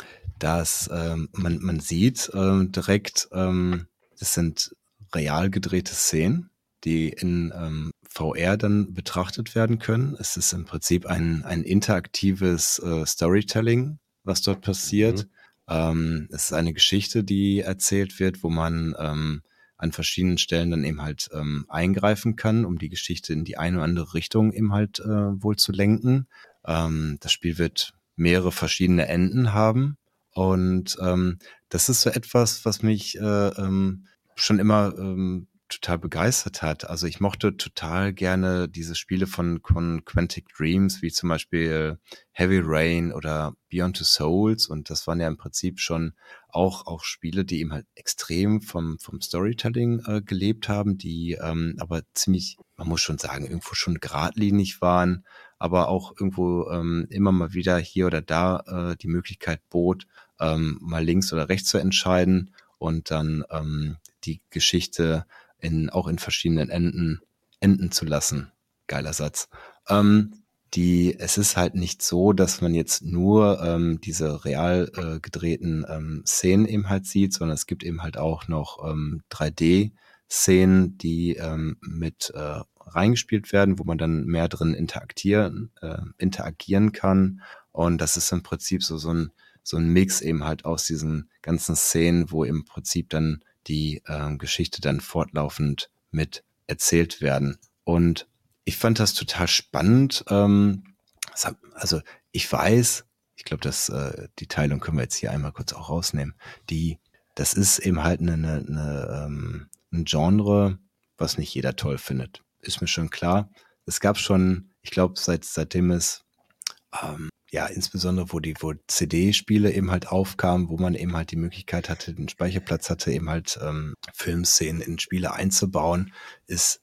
Das, ähm, man, man sieht ähm, direkt, ähm, das sind real gedrehte Szenen, die in ähm, V R dann betrachtet werden können. Es ist im Prinzip ein, ein interaktives äh, Storytelling, was dort passiert. Ähm, es ist eine Geschichte, die erzählt wird, wo man ähm, an verschiedenen Stellen dann eben halt ähm, eingreifen kann, um die Geschichte in die eine oder andere Richtung eben halt äh, wohl zu lenken. Ähm, das Spiel wird mehrere verschiedene Enden haben und ähm, das ist so etwas, was mich äh, ähm, schon immer ähm, total begeistert hat. Also ich mochte total gerne diese Spiele von, von Quantic Dreams, wie zum Beispiel Heavy Rain oder Beyond Two Souls und das waren ja im Prinzip schon auch, auch Spiele, die eben halt extrem vom, vom Storytelling äh, gelebt haben, die ähm, aber ziemlich, man muss schon sagen, irgendwo schon geradlinig waren, aber auch irgendwo ähm, immer mal wieder hier oder da äh, die Möglichkeit bot, ähm, mal links oder rechts zu entscheiden und dann ähm, die Geschichte in, auch in verschiedenen Enden enden zu lassen. Geiler Satz. Ähm, die, es ist halt nicht so, dass man jetzt nur ähm, diese real äh, gedrehten ähm, Szenen eben halt sieht, sondern es gibt eben halt auch noch ähm, drei D-Szenen, die ähm, mit äh, reingespielt werden, wo man dann mehr drin interagieren, äh, interagieren kann. Und das ist im Prinzip so, so ein, so ein Mix eben halt aus diesen ganzen Szenen, wo im Prinzip dann die äh, Geschichte dann fortlaufend mit erzählt werden. Und ich fand das total spannend. Ähm, das hat, also ich weiß, ich glaube, dass äh, die Teilung können wir jetzt hier einmal kurz auch rausnehmen. Die das ist eben halt eine, eine, eine, ähm, ein Genre, was nicht jeder toll findet. Ist mir schon klar. Es gab schon, ich glaube, seit, seitdem es, ähm, ja, insbesondere wo die, wo C D-Spiele eben halt aufkamen, wo man eben halt die Möglichkeit hatte, den Speicherplatz hatte, eben halt ähm, Filmszenen in Spiele einzubauen, ist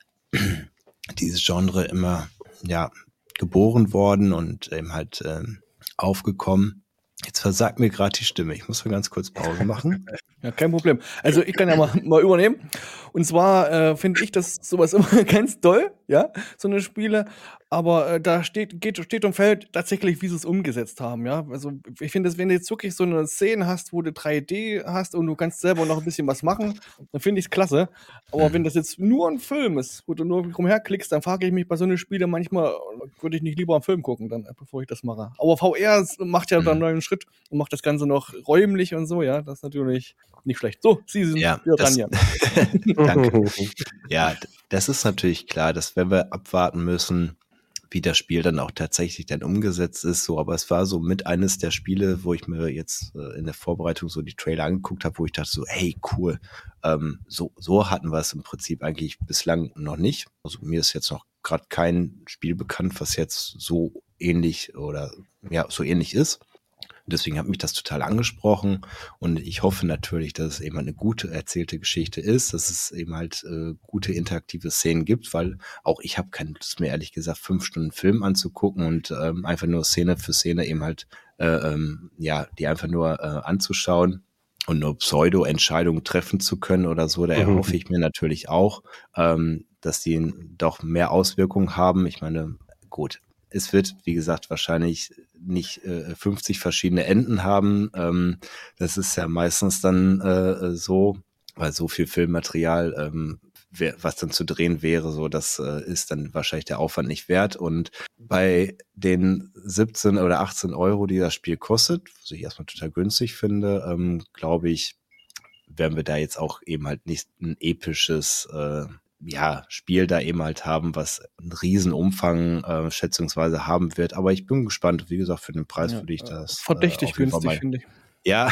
dieses Genre immer, ja, geboren worden und eben halt ähm, aufgekommen. Jetzt versagt mir gerade die Stimme. Ich muss mal ganz kurz Pause machen. Ja, kein Problem. Also ich kann ja mal, mal übernehmen. Und zwar äh, finde ich das sowas immer ganz toll, ja, so eine Spiele. Aber äh, da steht, geht, steht und fällt tatsächlich, wie sie es umgesetzt haben, ja. Also ich finde, wenn du jetzt wirklich so eine Szene hast, wo du drei D hast und du kannst selber noch ein bisschen was machen, dann finde ich es klasse. Aber Mhm. wenn das jetzt nur ein Film ist, wo du nur rumherklickst, dann frage ich mich bei so einem Spiel manchmal, würde ich nicht lieber einen Film gucken, dann, bevor ich das mache. Aber V R macht ja Mhm. dann einen neuen Schritt und macht das Ganze noch räumlich und so, ja. Das ist natürlich nicht schlecht. So, Sie sind Ja, wieder das, dran, ja. danke. Ja, d- das ist natürlich klar, dass wenn wir abwarten müssen, wie das Spiel dann auch tatsächlich dann umgesetzt ist, so, aber es war so mit eines der Spiele, wo ich mir jetzt äh, in der Vorbereitung so die Trailer angeguckt habe, wo ich dachte so, hey, cool, ähm, so, so hatten wir es im Prinzip eigentlich bislang noch nicht. Also mir ist jetzt noch gerade kein Spiel bekannt, was jetzt so ähnlich oder ja, so ähnlich ist. Deswegen hat mich das total angesprochen und ich hoffe natürlich, dass es eben eine gute erzählte Geschichte ist, dass es eben halt äh, gute interaktive Szenen gibt, weil auch ich habe keine Lust mehr, ehrlich gesagt, fünf Stunden Film anzugucken und ähm, einfach nur Szene für Szene eben halt, äh, ähm, ja, die einfach nur äh, anzuschauen und nur Pseudo-Entscheidungen treffen zu können oder so. Da Mhm. erhoffe ich mir natürlich auch, ähm, dass die doch mehr Auswirkungen haben. Ich meine, gut, es wird, wie gesagt, wahrscheinlich nicht äh, fünfzig verschiedene Enden haben. Ähm, das ist ja meistens dann äh, so, weil so viel Filmmaterial, ähm, wär, was dann zu drehen wäre, so das äh, ist dann wahrscheinlich der Aufwand nicht wert. Und bei den siebzehn oder achtzehn Euro, die das Spiel kostet, was ich erstmal total günstig finde, ähm, glaube ich, werden wir da jetzt auch eben halt nicht ein episches äh, ja, Spiel da eben halt haben, was einen riesen Umfang äh, schätzungsweise haben wird. Aber ich bin gespannt. Wie gesagt, für den Preis Ja, würde ich äh, das verdächtig äh, auf jeden Fall günstig, mal. finde ich. Ja,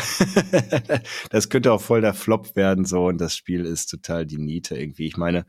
das könnte auch voll der Flop werden so und das Spiel ist total die Niete irgendwie. Ich meine,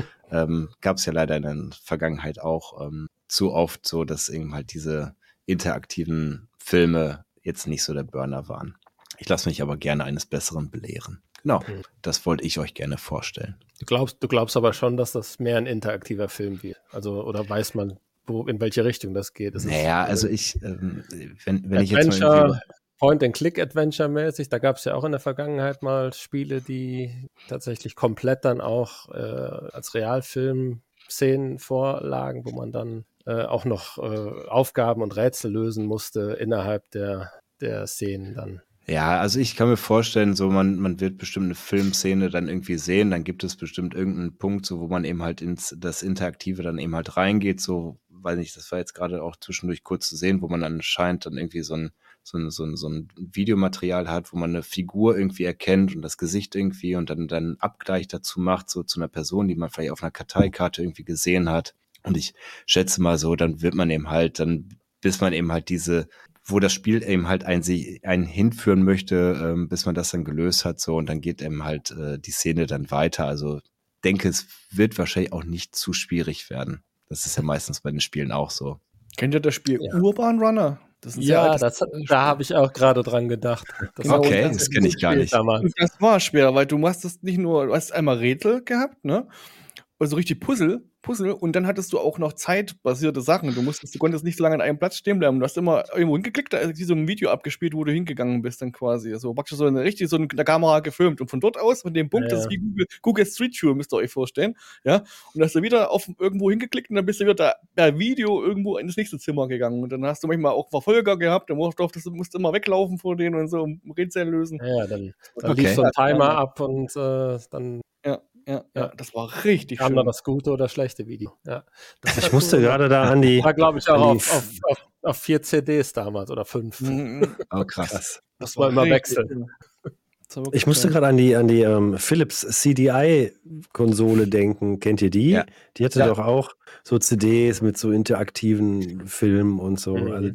ähm, gab es ja leider in der Vergangenheit auch ähm, zu oft so, dass eben halt diese interaktiven Filme jetzt nicht so der Burner waren. Ich lasse mich aber gerne eines Besseren belehren. Genau, Mhm. das wollte ich euch gerne vorstellen. Du glaubst, du glaubst aber schon, dass das mehr ein interaktiver Film wird. Also, oder weiß man, wo, in welche Richtung das geht? Ist Naja, es, also äh, ich, ähm, wenn, wenn ich jetzt mal irgendwie Adventure, Point-and-Click-Adventure-mäßig, da gab es ja auch in der Vergangenheit mal Spiele, die tatsächlich komplett dann auch äh, als Realfilm-Szenen vorlagen, wo man dann äh, auch noch äh, Aufgaben und Rätsel lösen musste innerhalb der, der Szenen dann. Ja, also ich kann mir vorstellen, so man, man wird bestimmt eine Filmszene dann irgendwie sehen, dann gibt es bestimmt irgendeinen Punkt, so wo man eben halt ins das Interaktive dann eben halt reingeht, so, weiß nicht, das war jetzt gerade auch zwischendurch kurz zu sehen, wo man anscheinend dann irgendwie so ein, so ein, so ein, so ein Videomaterial hat, wo man eine Figur irgendwie erkennt und das Gesicht irgendwie und dann dann einen Abgleich dazu macht, so zu einer Person, die man vielleicht auf einer Karteikarte irgendwie gesehen hat. Und ich schätze mal so, dann wird man eben halt, dann, bis man eben halt diese wo das Spiel eben halt einen, einen hinführen möchte, ähm, bis man das dann gelöst hat, so, und dann geht eben halt äh, die Szene dann weiter. Also denke, es wird wahrscheinlich auch nicht zu schwierig werden. Das ist ja meistens bei den Spielen auch so. Kennt ihr das Spiel Ja. Urban Runner? Das ist ein sehr Ja, altes das, Spiel. da habe ich auch gerade dran gedacht. Das Genau, Okay, und das kenne ich gar nicht. Damals. Und das war schwer, weil du machst das nicht nur, du hast einmal Rätsel gehabt, ne? Also richtig Puzzle, Puzzle, und dann hattest du auch noch zeitbasierte Sachen. Du musstest, du konntest nicht so lange an einem Platz stehen bleiben. Du hast immer irgendwo hingeklickt, da ist wie so ein Video abgespielt, wo du hingegangen bist dann quasi. Also praktisch so eine richtig so eine Kamera gefilmt. Und von dort aus, von dem Punkt, Ja. das ist wie Google, Google Street View, müsst ihr euch vorstellen. Ja. Und hast du wieder auf irgendwo hingeklickt und dann bist du wieder da per Video irgendwo in das nächste Zimmer gegangen. Und dann hast du manchmal auch Verfolger gehabt, dann musstest du musst immer weglaufen vor denen und so, um Rätsel lösen. Ja, dann, dann Okay. lief so ein Timer ab und äh, dann Ja, ja, ja, Ja. das war richtig kam schön. dann das gute oder schlechte Video. Ja. Das Ich musste gerade da an die. war, glaube ich, auch an auf, die- auf, auf, auf vier C Ds damals oder fünf. Mhm. Oh, krass. Krass. Das war immer richtig wechseln. schön. Das war wirklich Ich musste schön. gerade an die, an die ähm, Philips C D I-Konsole denken. Kennt ihr die? Ja. Die hatte Ja. doch auch so C Ds mit so interaktiven Filmen und so. Mhm. Also, die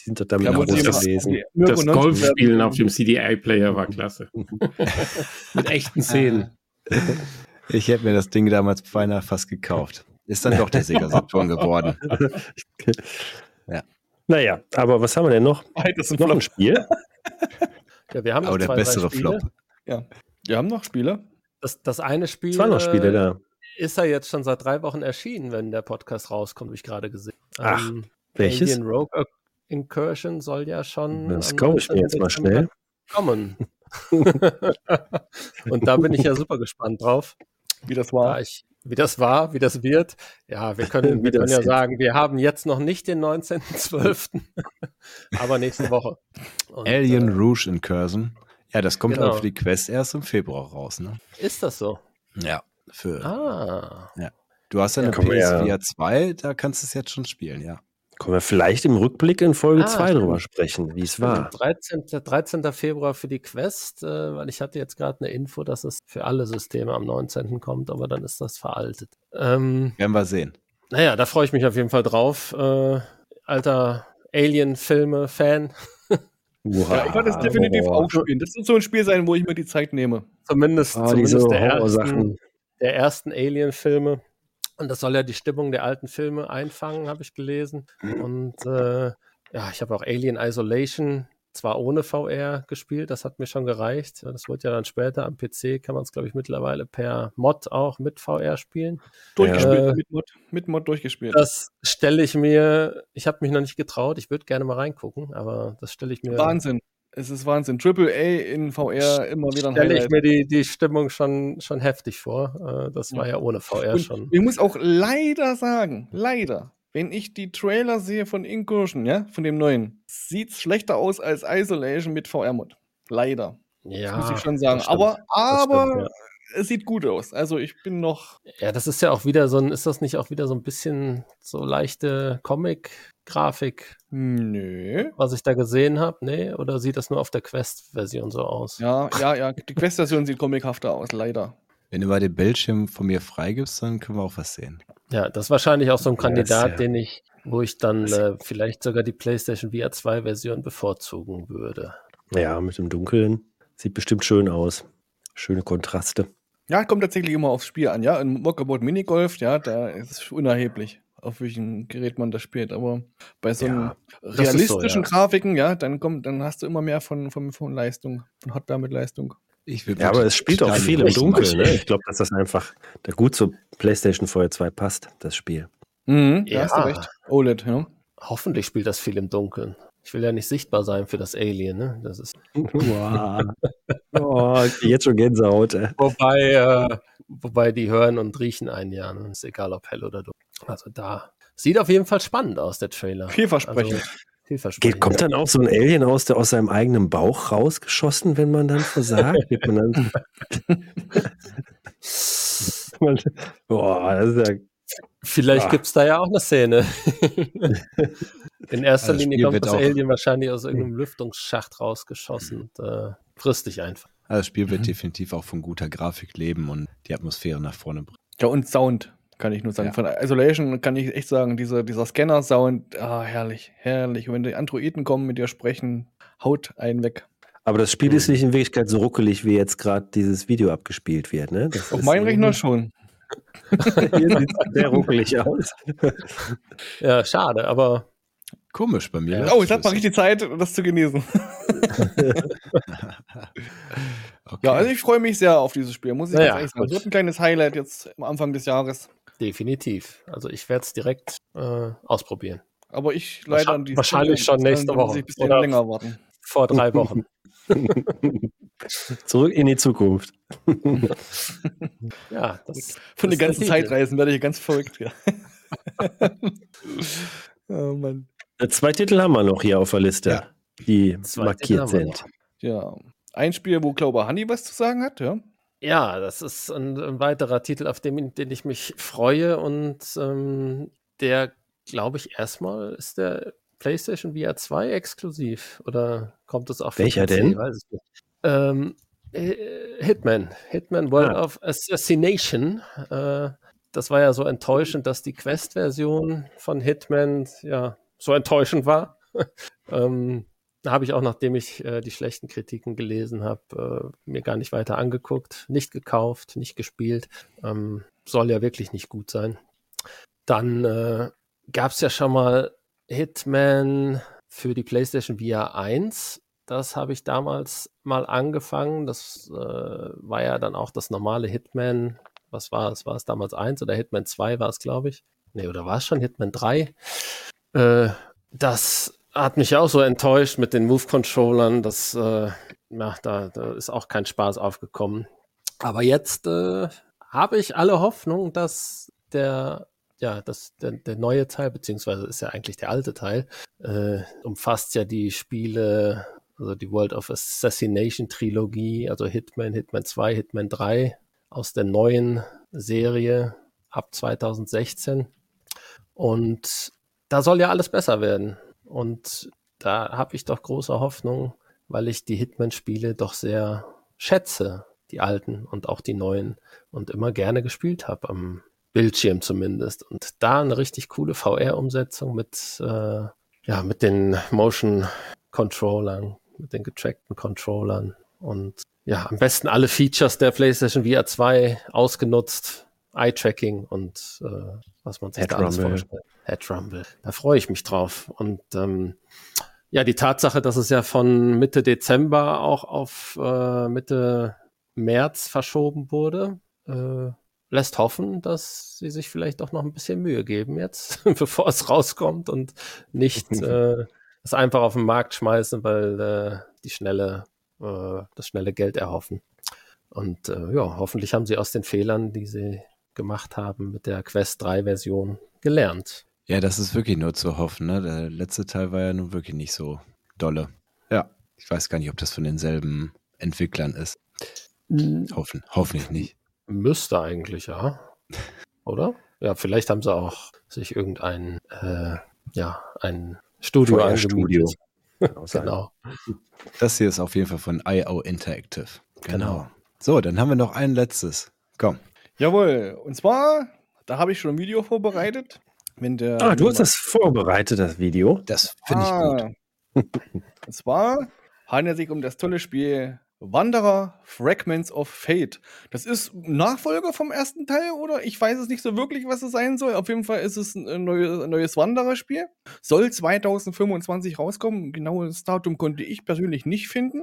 sind doch damit Wir haben groß uns hier gewesen. die Mirko Das Nonstop Golfspielen werden- auf dem C D I-Player war klasse. Mit echten Szenen. Ich hätte mir das Ding damals beinahe fast gekauft. Ist dann doch der Sega Saturn geworden. Naja, aber was haben wir denn noch? Das ist ein Noch ein Flop. Spiel? Ja, wir haben noch Aber der zwei, drei bessere Spiele. Flop. Ja. Wir haben noch Spiele. Das, das eine Spiel Es waren noch Spiele äh, da. ist ja jetzt schon seit drei Wochen erschienen, wenn der Podcast rauskommt, habe ich gerade gesehen. Ach, Ähm, welches? Alien Rogue Incursion soll ja schon Das am kaufe ich mir neunzehnten jetzt mal Dezember schnell. kommen. Und da bin ich ja super gespannt drauf. Wie das Ja, war. ich, wie das war, wie das wird. Ja, wir können, Wie wir können das ja wird. sagen, wir haben jetzt noch nicht den neunzehnten zwölften aber nächste Woche. Und, Alien äh, Rouge Incursion. Ja, das kommt Genau. aber für die Quest erst im Februar raus, ne? Ist das so? Ja. Für, Ah. Du hast ja eine komm, P S ja. V R zwei, da kannst du es jetzt schon spielen, ja. Können wir vielleicht im Rückblick in Folge Ah, zwei stimmt. drüber sprechen, wie es war. dreizehnten dreizehnten Februar für die Quest, äh, weil ich hatte jetzt gerade eine Info, dass es für alle Systeme am neunzehnten kommt, aber dann ist das veraltet. Ähm, Werden wir sehen. naja, da freue ich mich auf jeden Fall drauf. Äh, alter Alien-Filme-Fan. Ja, ich werde das definitiv auch spielen. Das wird so ein Spiel sein, wo ich mir die Zeit nehme. Zumindest, Ah, diese zumindest der, ersten, Horrorsachen. der ersten Alien-Filme. Und das soll ja die Stimmung der alten Filme einfangen, habe ich gelesen. Und äh, ja, ich habe auch Alien Isolation zwar ohne V R gespielt, das hat mir schon gereicht. Das wird ja dann später am P C, kann man es, glaube ich, mittlerweile per Mod auch mit V R spielen. Durchgespielt, Ja. mit, Mod, mit Mod durchgespielt. Das stelle ich mir, ich habe mich noch nicht getraut, ich würde gerne mal reingucken, aber das stelle ich mir, Wahnsinn. Es ist Wahnsinn. Triple A in V R immer wieder ein stelle ich Highlight. mir die, die Stimmung schon, schon heftig vor. Äh, Das war ja ohne V R Und schon. ich muss auch leider sagen, leider, wenn ich die Trailer sehe von Incursion, ja, von dem neuen, sieht's schlechter aus als Isolation mit V R-Mod. Leider. Ja, muss ich schon sagen. das stimmt. Aber, aber stimmt, ja. es sieht gut aus. Also ich bin noch. Ja, das ist ja auch wieder so ein, ist das nicht auch wieder so ein bisschen so leichte Comic-Grafik, Nö. was ich da gesehen habe? Nee? Oder sieht das nur auf der Quest-Version so aus? Ja, ja, ja. Die Quest-Version sieht comichafter aus, leider. Wenn du mal den Bildschirm von mir freigibst, dann können wir auch was sehen. Ja, das ist wahrscheinlich auch so ein Ja, Kandidat, ist ja- den ich, wo ich dann Das- äh, vielleicht sogar die PlayStation V R zwei Version bevorzugen würde. Ja, mit dem Dunkeln. Sieht bestimmt schön aus. Schöne Kontraste. Ja, kommt tatsächlich immer aufs Spiel an. Ja, in Walkabout Minigolf, ja, da ist es unerheblich, auf welchem Gerät man das spielt. Aber bei so Ja, einen ist so, realistischen ja. Grafiken, ja, dann kommt, dann hast du immer mehr von, von, von Leistung, von Hardware mit Leistung. Ich will Ja, aber es spielt auch total viel im nicht Dunkeln. machen. Ne? Ich glaube, dass das einfach da gut zur PlayStation V R zwei passt, das Spiel. Mhm, Ja. ja, hast du recht. O L E D, ja. Hoffentlich spielt das viel im Dunkeln. Ich will ja nicht sichtbar sein für das Alien, ne? Das ist. Wow. Oh, jetzt schon Gänsehaut. Ey. Wobei, äh, wobei die hören und riechen einen ja, ne? Ist egal ob hell oder dunkel. Also da. Sieht auf jeden Fall spannend aus, der Trailer. Vielversprechend. Also, vielversprechend. Geht, kommt dann auch so ein Alien aus, der aus seinem eigenen Bauch rausgeschossen, wenn man dann versagt? Wird man dann Man- Boah, das ist ja. Vielleicht Ah. gibt es da ja auch eine Szene. In erster Also das Linie Spiel kommt wird das auch- Alien wahrscheinlich aus irgendeinem Lüftungsschacht rausgeschossen und äh, frisst dich einfach. Also das Spiel wird definitiv auch von guter Grafik leben und die Atmosphäre nach vorne bringen. Ja, und Sound, kann ich nur sagen. Ja. Von Isolation kann ich echt sagen, dieser, dieser Scanner-Sound, ah, herrlich, herrlich. Und wenn die Androiden kommen, mit dir sprechen, haut einen weg. Aber das Spiel ist nicht in Wirklichkeit so ruckelig, wie jetzt gerade dieses Video abgespielt wird. Ne? Das Auf ist meinem Rechner irgendwie- schon. Hier sieht es sehr ruckelig aus. Ja, schade, aber Komisch bei mir. Ja. läuft Oh, jetzt hat es. man richtig Zeit, das zu genießen. Okay. Ja, also ich freue mich sehr auf dieses Spiel, muss ich Naja, ganz ehrlich sagen. gut. Das wird ein kleines Highlight jetzt am Anfang des Jahres. definitiv. Also ich werde es direkt äh, ausprobieren. Aber ich leider an die Wahrscheinlich schon nächste da muss Woche. ich ein bisschen Oder- länger warten. Vor drei Wochen. Zurück in die Zukunft. Ja, das Von den das ist der ganzen Titel. Zeitreisen werde ich ganz verrückt. Ja. Oh Mann. Äh, Zwei Titel haben wir noch hier auf der Liste, Ja. die Zwei Titel markiert haben wir sind. noch. Ja. Ein Spiel, wo glaube ich Hanni was zu sagen hat, ja. Ja, das ist ein, ein weiterer Titel, auf den, den ich mich freue und ähm, der, glaube ich, erstmal ist der PlayStation V R zwei exklusiv oder kommt es auch für Welcher P C? denn? Weiß ich nicht. Ähm, äh, Hitman, Hitman World Ah. of Assassination. Äh, das war ja so enttäuschend, dass die Quest-Version von Hitman ja so enttäuschend war. ähm, habe ich auch, nachdem ich äh, die schlechten Kritiken gelesen habe, äh, mir gar nicht weiter angeguckt, nicht gekauft, nicht gespielt. Ähm, soll ja wirklich nicht gut sein. Dann äh, gab es ja schon mal Hitman für die PlayStation V R eins. Das habe ich damals mal angefangen. Das äh, war ja dann auch das normale Hitman. Was war es? War es damals eins oder Hitman zwei war es, glaube ich? Nee, oder war es schon Hitman drei? Äh, das hat mich auch so enttäuscht mit den Move-Controllern. Das, äh, ja, da, da ist auch kein Spaß aufgekommen. Aber jetzt äh, habe ich alle Hoffnung, dass der, ja, dass der, der neue Teil, beziehungsweise ist ja eigentlich der alte Teil, äh, umfasst ja die Spiele, also die World of Assassination Trilogie, also Hitman, Hitman zwei, Hitman drei aus der neuen Serie ab zwanzig sechzehn. Und da soll ja alles besser werden. Und da habe ich doch große Hoffnung, weil ich die Hitman-Spiele doch sehr schätze, die alten und auch die neuen, und immer gerne gespielt habe, am Bildschirm zumindest. Und da eine richtig coole V R-Umsetzung mit, äh, ja, mit den Motion-Controllern, mit den getrackten Controllern und ja, am besten alle Features der PlayStation V R zwei ausgenutzt. Eye-Tracking und äh, was man sich Head da alles Rumble. vorstellt. Head Rumble. Da freue ich mich drauf. Und ähm, ja, die Tatsache, dass es ja von Mitte Dezember auch auf äh, Mitte März verschoben wurde, äh, lässt hoffen, dass sie sich vielleicht auch noch ein bisschen Mühe geben jetzt, bevor es rauskommt und nicht äh, es einfach auf den Markt schmeißen, weil äh, die schnelle, äh, das schnelle Geld erhoffen. Und äh, ja, hoffentlich haben sie aus den Fehlern, die sie gemacht haben mit der Quest drei Version, gelernt. Ja, das ist wirklich nur zu hoffen. Ne? Der letzte Teil war ja nun wirklich nicht so dolle. Ja, ich weiß gar nicht, ob das von denselben Entwicklern ist. Hoffen, hoffentlich nicht. Müsste eigentlich, ja. Oder? Ja, vielleicht haben sie auch sich irgendein äh, ja, ein Studio Studio. angemietet. Genau. Das hier ist auf jeden Fall von I O Interactive. Genau. Genau. So, dann haben wir noch ein letztes. Komm. Jawohl. Und zwar, da habe ich schon ein Video vorbereitet. Wenn der Ah, du hast das vorbereitet, das Video. Das finde ich gut. gut. Und zwar handelt es sich um das tolle Spiel Wanderer Fragments of Fate. Das ist ein Nachfolger vom ersten Teil, oder? Ich weiß es nicht so wirklich, was es sein soll. Auf jeden Fall ist es ein neues, ein neues Wanderer-Spiel. Soll zwanzig fünfundzwanzig rauskommen. Genaues Datum konnte ich persönlich nicht finden.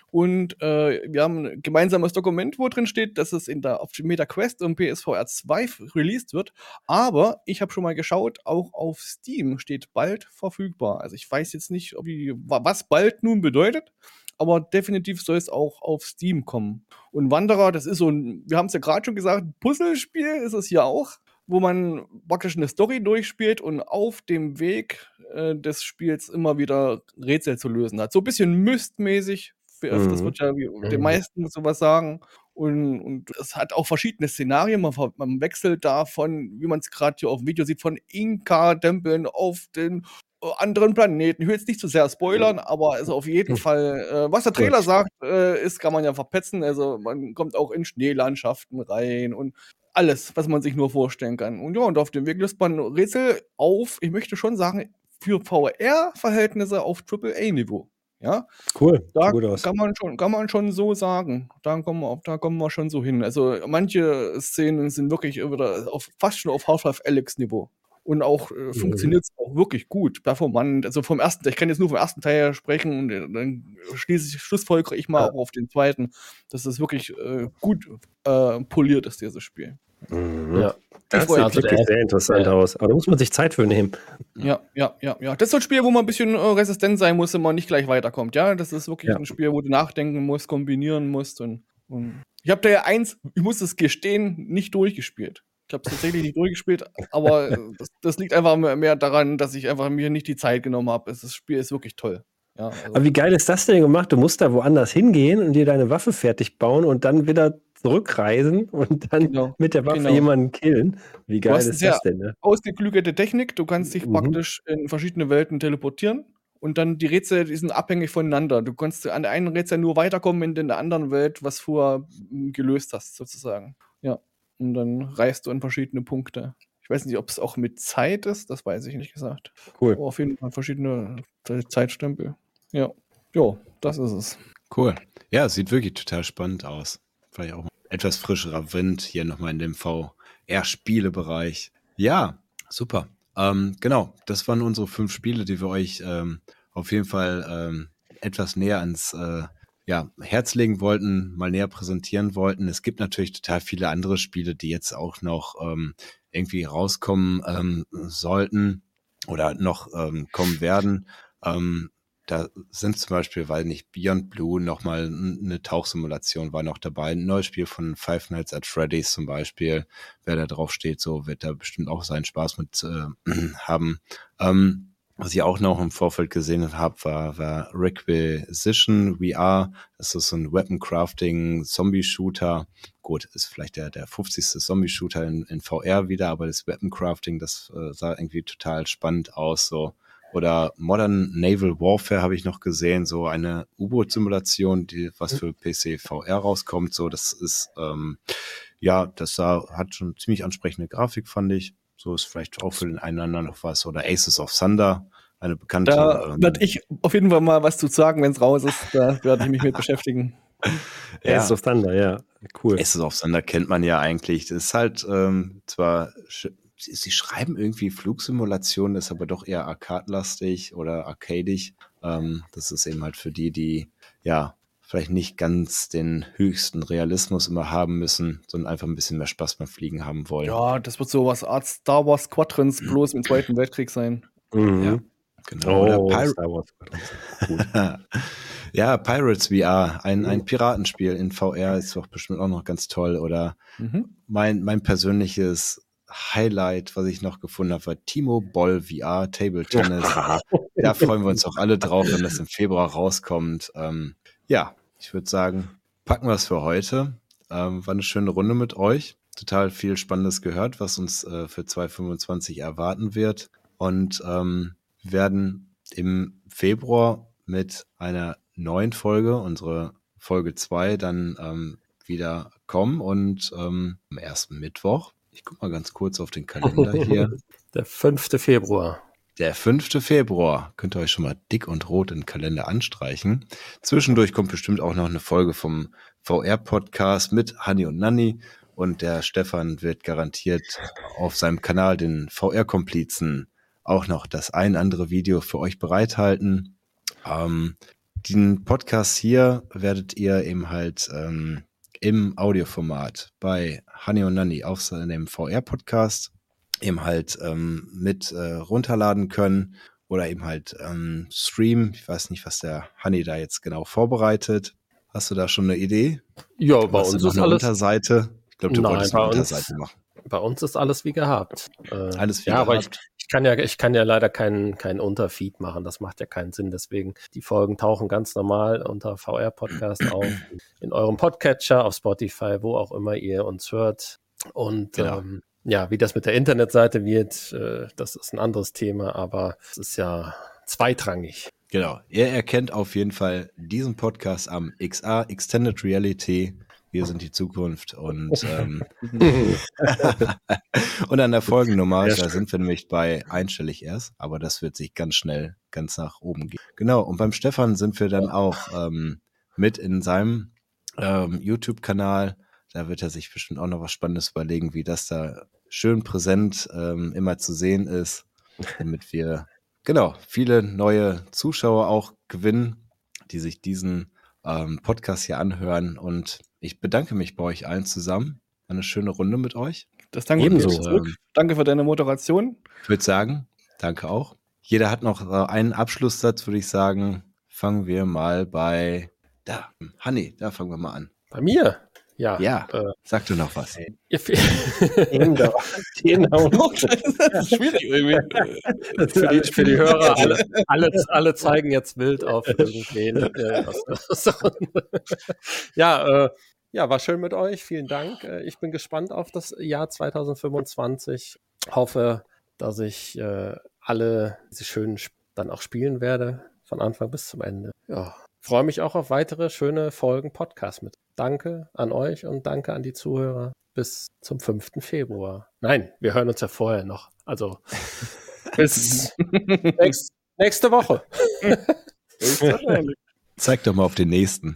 Und äh, wir haben ein gemeinsames Dokument, wo drin steht, dass es in der, auf MetaQuest und P S V R zwei released wird. Aber ich habe schon mal geschaut, auch auf Steam steht bald verfügbar. Also ich weiß jetzt nicht, ob die, was bald nun bedeutet, aber definitiv soll es auch auf Steam kommen. Und Wanderer, das ist so ein, wir haben es ja gerade schon gesagt, ein Puzzlespiel ist es hier auch, wo man praktisch eine Story durchspielt und auf dem Weg äh, des Spiels immer wieder Rätsel zu lösen hat. So ein bisschen Myst-mäßig. Das Mhm. wird ja wie den meisten sowas sagen. Und, und es hat auch verschiedene Szenarien. Man, ver- man wechselt da von, wie man es gerade hier auf dem Video sieht, von Inka-Tempeln auf den äh, anderen Planeten. Ich will jetzt nicht zu sehr spoilern, aber also auf jeden Fall, äh, was der Trailer Gut. sagt, äh, ist, kann man ja verpetzen. Also man kommt auch in Schneelandschaften rein und alles, was man sich nur vorstellen kann. Und ja, und auf dem Weg löst man Rätsel auf, ich möchte schon sagen, für V R-Verhältnisse auf Triple A-Niveau. Ja, Cool. da Sieht gut aus. kann man schon, kann man schon so sagen. Da kommen wir, auf- da kommen wir schon so hin. Also manche Szenen sind wirklich wieder auf, fast schon auf Half-Life Alyx Niveau. Und auch äh, funktioniert es auch wirklich gut, performant. Also vom ersten, ich kann jetzt nur vom ersten Teil sprechen und äh, dann schließe ich, schlussfolgere ich mal Ja. auch auf den zweiten, dass es wirklich äh, gut äh, poliert ist, dieses Spiel. Mhm. Ja. Das freue sieht mich. wirklich Also, sehr interessant ja. aus. Aber da muss man sich Zeit für nehmen. Ja, ja, ja, ja. Das ist so ein Spiel, wo man ein bisschen äh, resistent sein muss, wenn man nicht gleich weiterkommt. Ja, das ist wirklich Ja. ein Spiel, wo du nachdenken musst, kombinieren musst. Und, und ich habe da ja eins, ich muss es gestehen, nicht durchgespielt. Ich habe es tatsächlich nicht durchgespielt, aber äh, das, das liegt einfach mehr, mehr daran, dass ich einfach mir nicht die Zeit genommen habe. Das Spiel ist wirklich toll. Ja, also, Aber wie geil ist das denn gemacht? Du musst da woanders hingehen und dir deine Waffe fertig bauen und dann wieder zurückreisen und dann Genau, mit der Waffe genau. jemanden killen. Wie Du geil hast eine ist sehr das denn? Ne? ausgeklügelte Technik. Du kannst dich Mhm. praktisch in verschiedene Welten teleportieren. Und dann die Rätsel, die sind abhängig voneinander. Du kannst an der einen Rätsel nur weiterkommen in der anderen Welt, was vorher mm, gelöst hast, sozusagen. Ja. Und dann reist du an verschiedene Punkte. Ich Ich weiß nicht, ob es auch mit Zeit ist, das weiß ich nicht gesagt. Cool. Aber auf jeden Fall verschiedene Zeitstempel. Ja, jo, das ist es. Cool. Ja, es sieht wirklich total spannend aus. Vielleicht auch etwas frischerer Wind hier nochmal in dem V R-Spielebereich. Ja, super. Ähm, genau, das waren unsere fünf Spiele, die wir euch ähm, auf jeden Fall ähm, etwas näher ans äh, ja, Herz legen wollten, mal näher präsentieren wollten. Es gibt natürlich total viele andere Spiele, die jetzt auch noch ähm, irgendwie rauskommen ähm, sollten oder noch ähm, kommen werden. Ähm, da sind zum Beispiel, weil nicht Beyond Blue nochmal eine Tauchsimulation war noch dabei. Ein neues Spiel von Five Nights at Freddy's zum Beispiel. Wer da drauf steht, so wird da bestimmt auch seinen Spaß mit äh, haben. Ähm, was ich auch noch im Vorfeld gesehen habe, war, war Requisition V R. Das ist so ein Weapon-Crafting-Zombie-Shooter. Gut, ist vielleicht der, der fünfzigste Zombie-Shooter in, in V R wieder, aber das Weapon-Crafting, das äh, sah irgendwie total spannend aus, so. Oder Modern Naval Warfare habe ich noch gesehen, so eine U-Boot-Simulation, die was für P C V R rauskommt. So, das ist, ähm, ja, das sah, hat schon ziemlich ansprechende Grafik, fand ich. So ist vielleicht auch für den einen oder anderen noch was. Oder Aces of Thunder, eine bekannte. Da ähm, werde ich auf jeden Fall mal was zu sagen, wenn es raus ist. Da werde ich mich mit beschäftigen. Ja. Ace of Thunder, ja, cool. Aces of Thunder kennt man ja eigentlich. Das ist halt ähm, zwar, sch- sie, sie schreiben irgendwie Flugsimulation, ist aber doch eher arcade-lastig oder arcadisch. Ähm, das ist eben halt für die, die ja vielleicht nicht ganz den höchsten Realismus immer haben müssen, sondern einfach ein bisschen mehr Spaß beim Fliegen haben wollen. Ja, das wird so was Art Star Wars Squadrons bloß im Zweiten Weltkrieg sein. Mhm. Ja, genau. Oder Oh, Pir- Star Wars. ja, Pirates V R, ein, ein Piratenspiel in V R ist doch bestimmt auch noch ganz toll. Oder Mhm. mein, mein persönliches Highlight, was ich noch gefunden habe, war Timo Boll V R, Table Tennis. Da freuen wir uns auch alle drauf, wenn das im Februar rauskommt. Ähm, ja, ich würde sagen, packen wir es für heute. Ähm, war eine schöne Runde mit euch. Total viel Spannendes gehört, was uns äh, für zwanzig fünfundzwanzig erwarten wird. Und ähm, wir werden im Februar mit einer neuen Folge, unsere Folge zwei, dann ähm, wieder kommen. Und ähm, am ersten Mittwoch, ich gucke mal ganz kurz auf den Kalender hier, Der fünfte Februar. der fünfte Februar, könnt ihr euch schon mal dick und rot in den Kalender anstreichen. Zwischendurch kommt bestimmt auch noch eine Folge vom V R-Podcast mit Hanni und Nanni. Und der Stefan wird garantiert auf seinem Kanal, den V R-Komplizen, auch noch das ein andere Video für euch bereithalten. Ähm, den Podcast hier werdet ihr eben halt ähm, im Audioformat bei Hanni und Nanni auf seinem V R-Podcast eben halt ähm, mit äh, runterladen können oder eben halt ähm, streamen. Ich weiß nicht, was der Hanni da jetzt genau vorbereitet. Hast du da schon eine Idee? Ja, bei Hast du uns noch ist eine alles. Unterseite? Ich glaube, du Nein, wolltest bei eine uns- Unterseite machen. Bei uns ist alles wie gehabt. Äh, Alles wie ja, aber ich, gehabt. ich kann ja, ich kann ja leider keinen keinen Unterfeed machen. Das macht ja keinen Sinn. Deswegen die Folgen tauchen ganz normal unter V R-Podcast auf in eurem Podcatcher, auf Spotify, wo auch immer ihr uns hört. Und Genau. ähm, ja, wie das mit der Internetseite wird, äh, das ist ein anderes Thema, aber es ist ja zweitrangig. Genau. Ihr erkennt auf jeden Fall diesen Podcast am X R, Extended Reality. Wir sind die Zukunft und ähm, und an der Folgennummer, Sehr da schön. sind wir nämlich bei einstellig erst, aber das wird sich ganz schnell ganz nach oben gehen. Genau, und beim Stefan sind wir dann auch ähm, mit in seinem ähm, YouTube-Kanal. Da wird er sich bestimmt auch noch was Spannendes überlegen, wie das da schön präsent ähm, immer zu sehen ist, damit wir genau viele neue Zuschauer auch gewinnen, die sich diesen ähm, Podcast hier anhören. Und ich bedanke mich bei euch allen zusammen. Eine schöne Runde mit euch. Das danke Ebenso. dir zurück. Ähm, Danke für deine Moderation. Ich würde sagen, danke auch. Jeder hat noch äh, einen Abschlusssatz, würde ich sagen. Fangen wir mal bei da. Hanni, da fangen wir mal an. Bei mir? Ja. Ja, Äh, sag du noch was. ihr, Genau. Genau. Oh, Scheiße, das ist schwierig irgendwie. für, die, für die Hörer, alle, alle, alle zeigen jetzt wild auf irgendwen. Äh, aus, aus der Runde. ja, äh, ja, war schön mit euch. Vielen Dank. Äh, Ich bin gespannt auf das Jahr zwanzig fünfundzwanzig. Hoffe, dass ich äh, alle diese schönen Sp- dann auch spielen werde, von Anfang bis zum Ende. Ja, freue mich auch auf weitere schöne Folgen Podcast mit. Danke an euch und danke an die Zuhörer. bis zum fünften Februar. Nein, wir hören uns ja vorher noch. Also bis nächst, nächste Woche. Zeig doch mal auf den nächsten.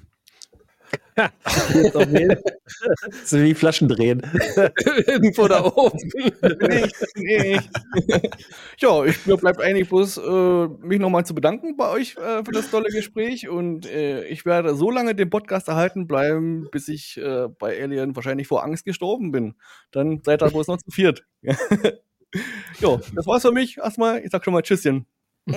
So wie Flaschen drehen. Irgendwo da oben. Nee, nee. Ja, ich, mir bleibt eigentlich bloß, äh, mich nochmal zu bedanken bei euch äh, für das tolle Gespräch. Und äh, ich werde so lange den Podcast erhalten bleiben, bis ich äh, bei Alien wahrscheinlich vor Angst gestorben bin. Dann seid ihr bloß noch zu viert. Ja, das war's für mich. Erstmal, ich sag schon mal Tschüsschen. Ich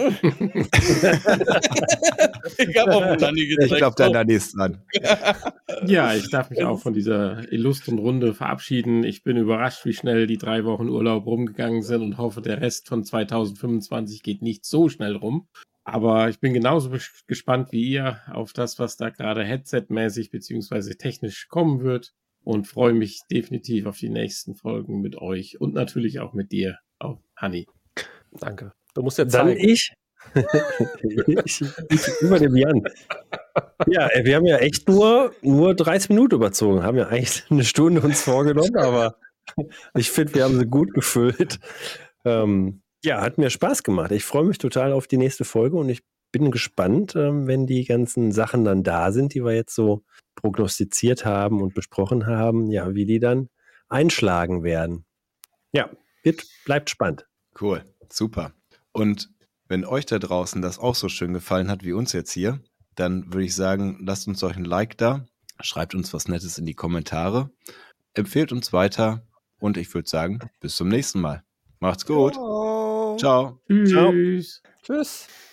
hab auf den Nanni gezeigt. Ich glaube, der Nanni ist dran. Ja, ich darf mich auch von dieser illustren Runde verabschieden. Ich bin überrascht, wie schnell die drei Wochen Urlaub rumgegangen sind und hoffe, der Rest von zwanzig fünfundzwanzig geht nicht so schnell rum. Aber ich bin genauso bes- gespannt wie ihr auf das, was da gerade headsetmäßig beziehungsweise technisch kommen wird und freue mich definitiv auf die nächsten Folgen mit euch und natürlich auch mit dir, auch Hanni. Danke. Du musst jetzt Dann zeigen. ich. ich, ich über dem Jan. Ja, ey, wir haben ja echt nur, nur dreißig Minuten überzogen. Haben ja eigentlich eine Stunde uns vorgenommen, aber ich finde, wir haben sie gut gefüllt. Ähm, ja, hat mir Spaß gemacht. Ich freue mich total auf die nächste Folge und ich bin gespannt, ähm, wenn die ganzen Sachen dann da sind, die wir jetzt so prognostiziert haben und besprochen haben, ja, wie die dann einschlagen werden. Ja, wird, bleibt spannend. Cool, super. Und wenn euch da draußen das auch so schön gefallen hat wie uns jetzt hier, dann würde ich sagen, lasst uns doch ein Like da, schreibt uns was Nettes in die Kommentare, empfehlt uns weiter und ich würde sagen, bis zum nächsten Mal. Macht's gut. Ciao. Ciao. Tschüss. Tschüss.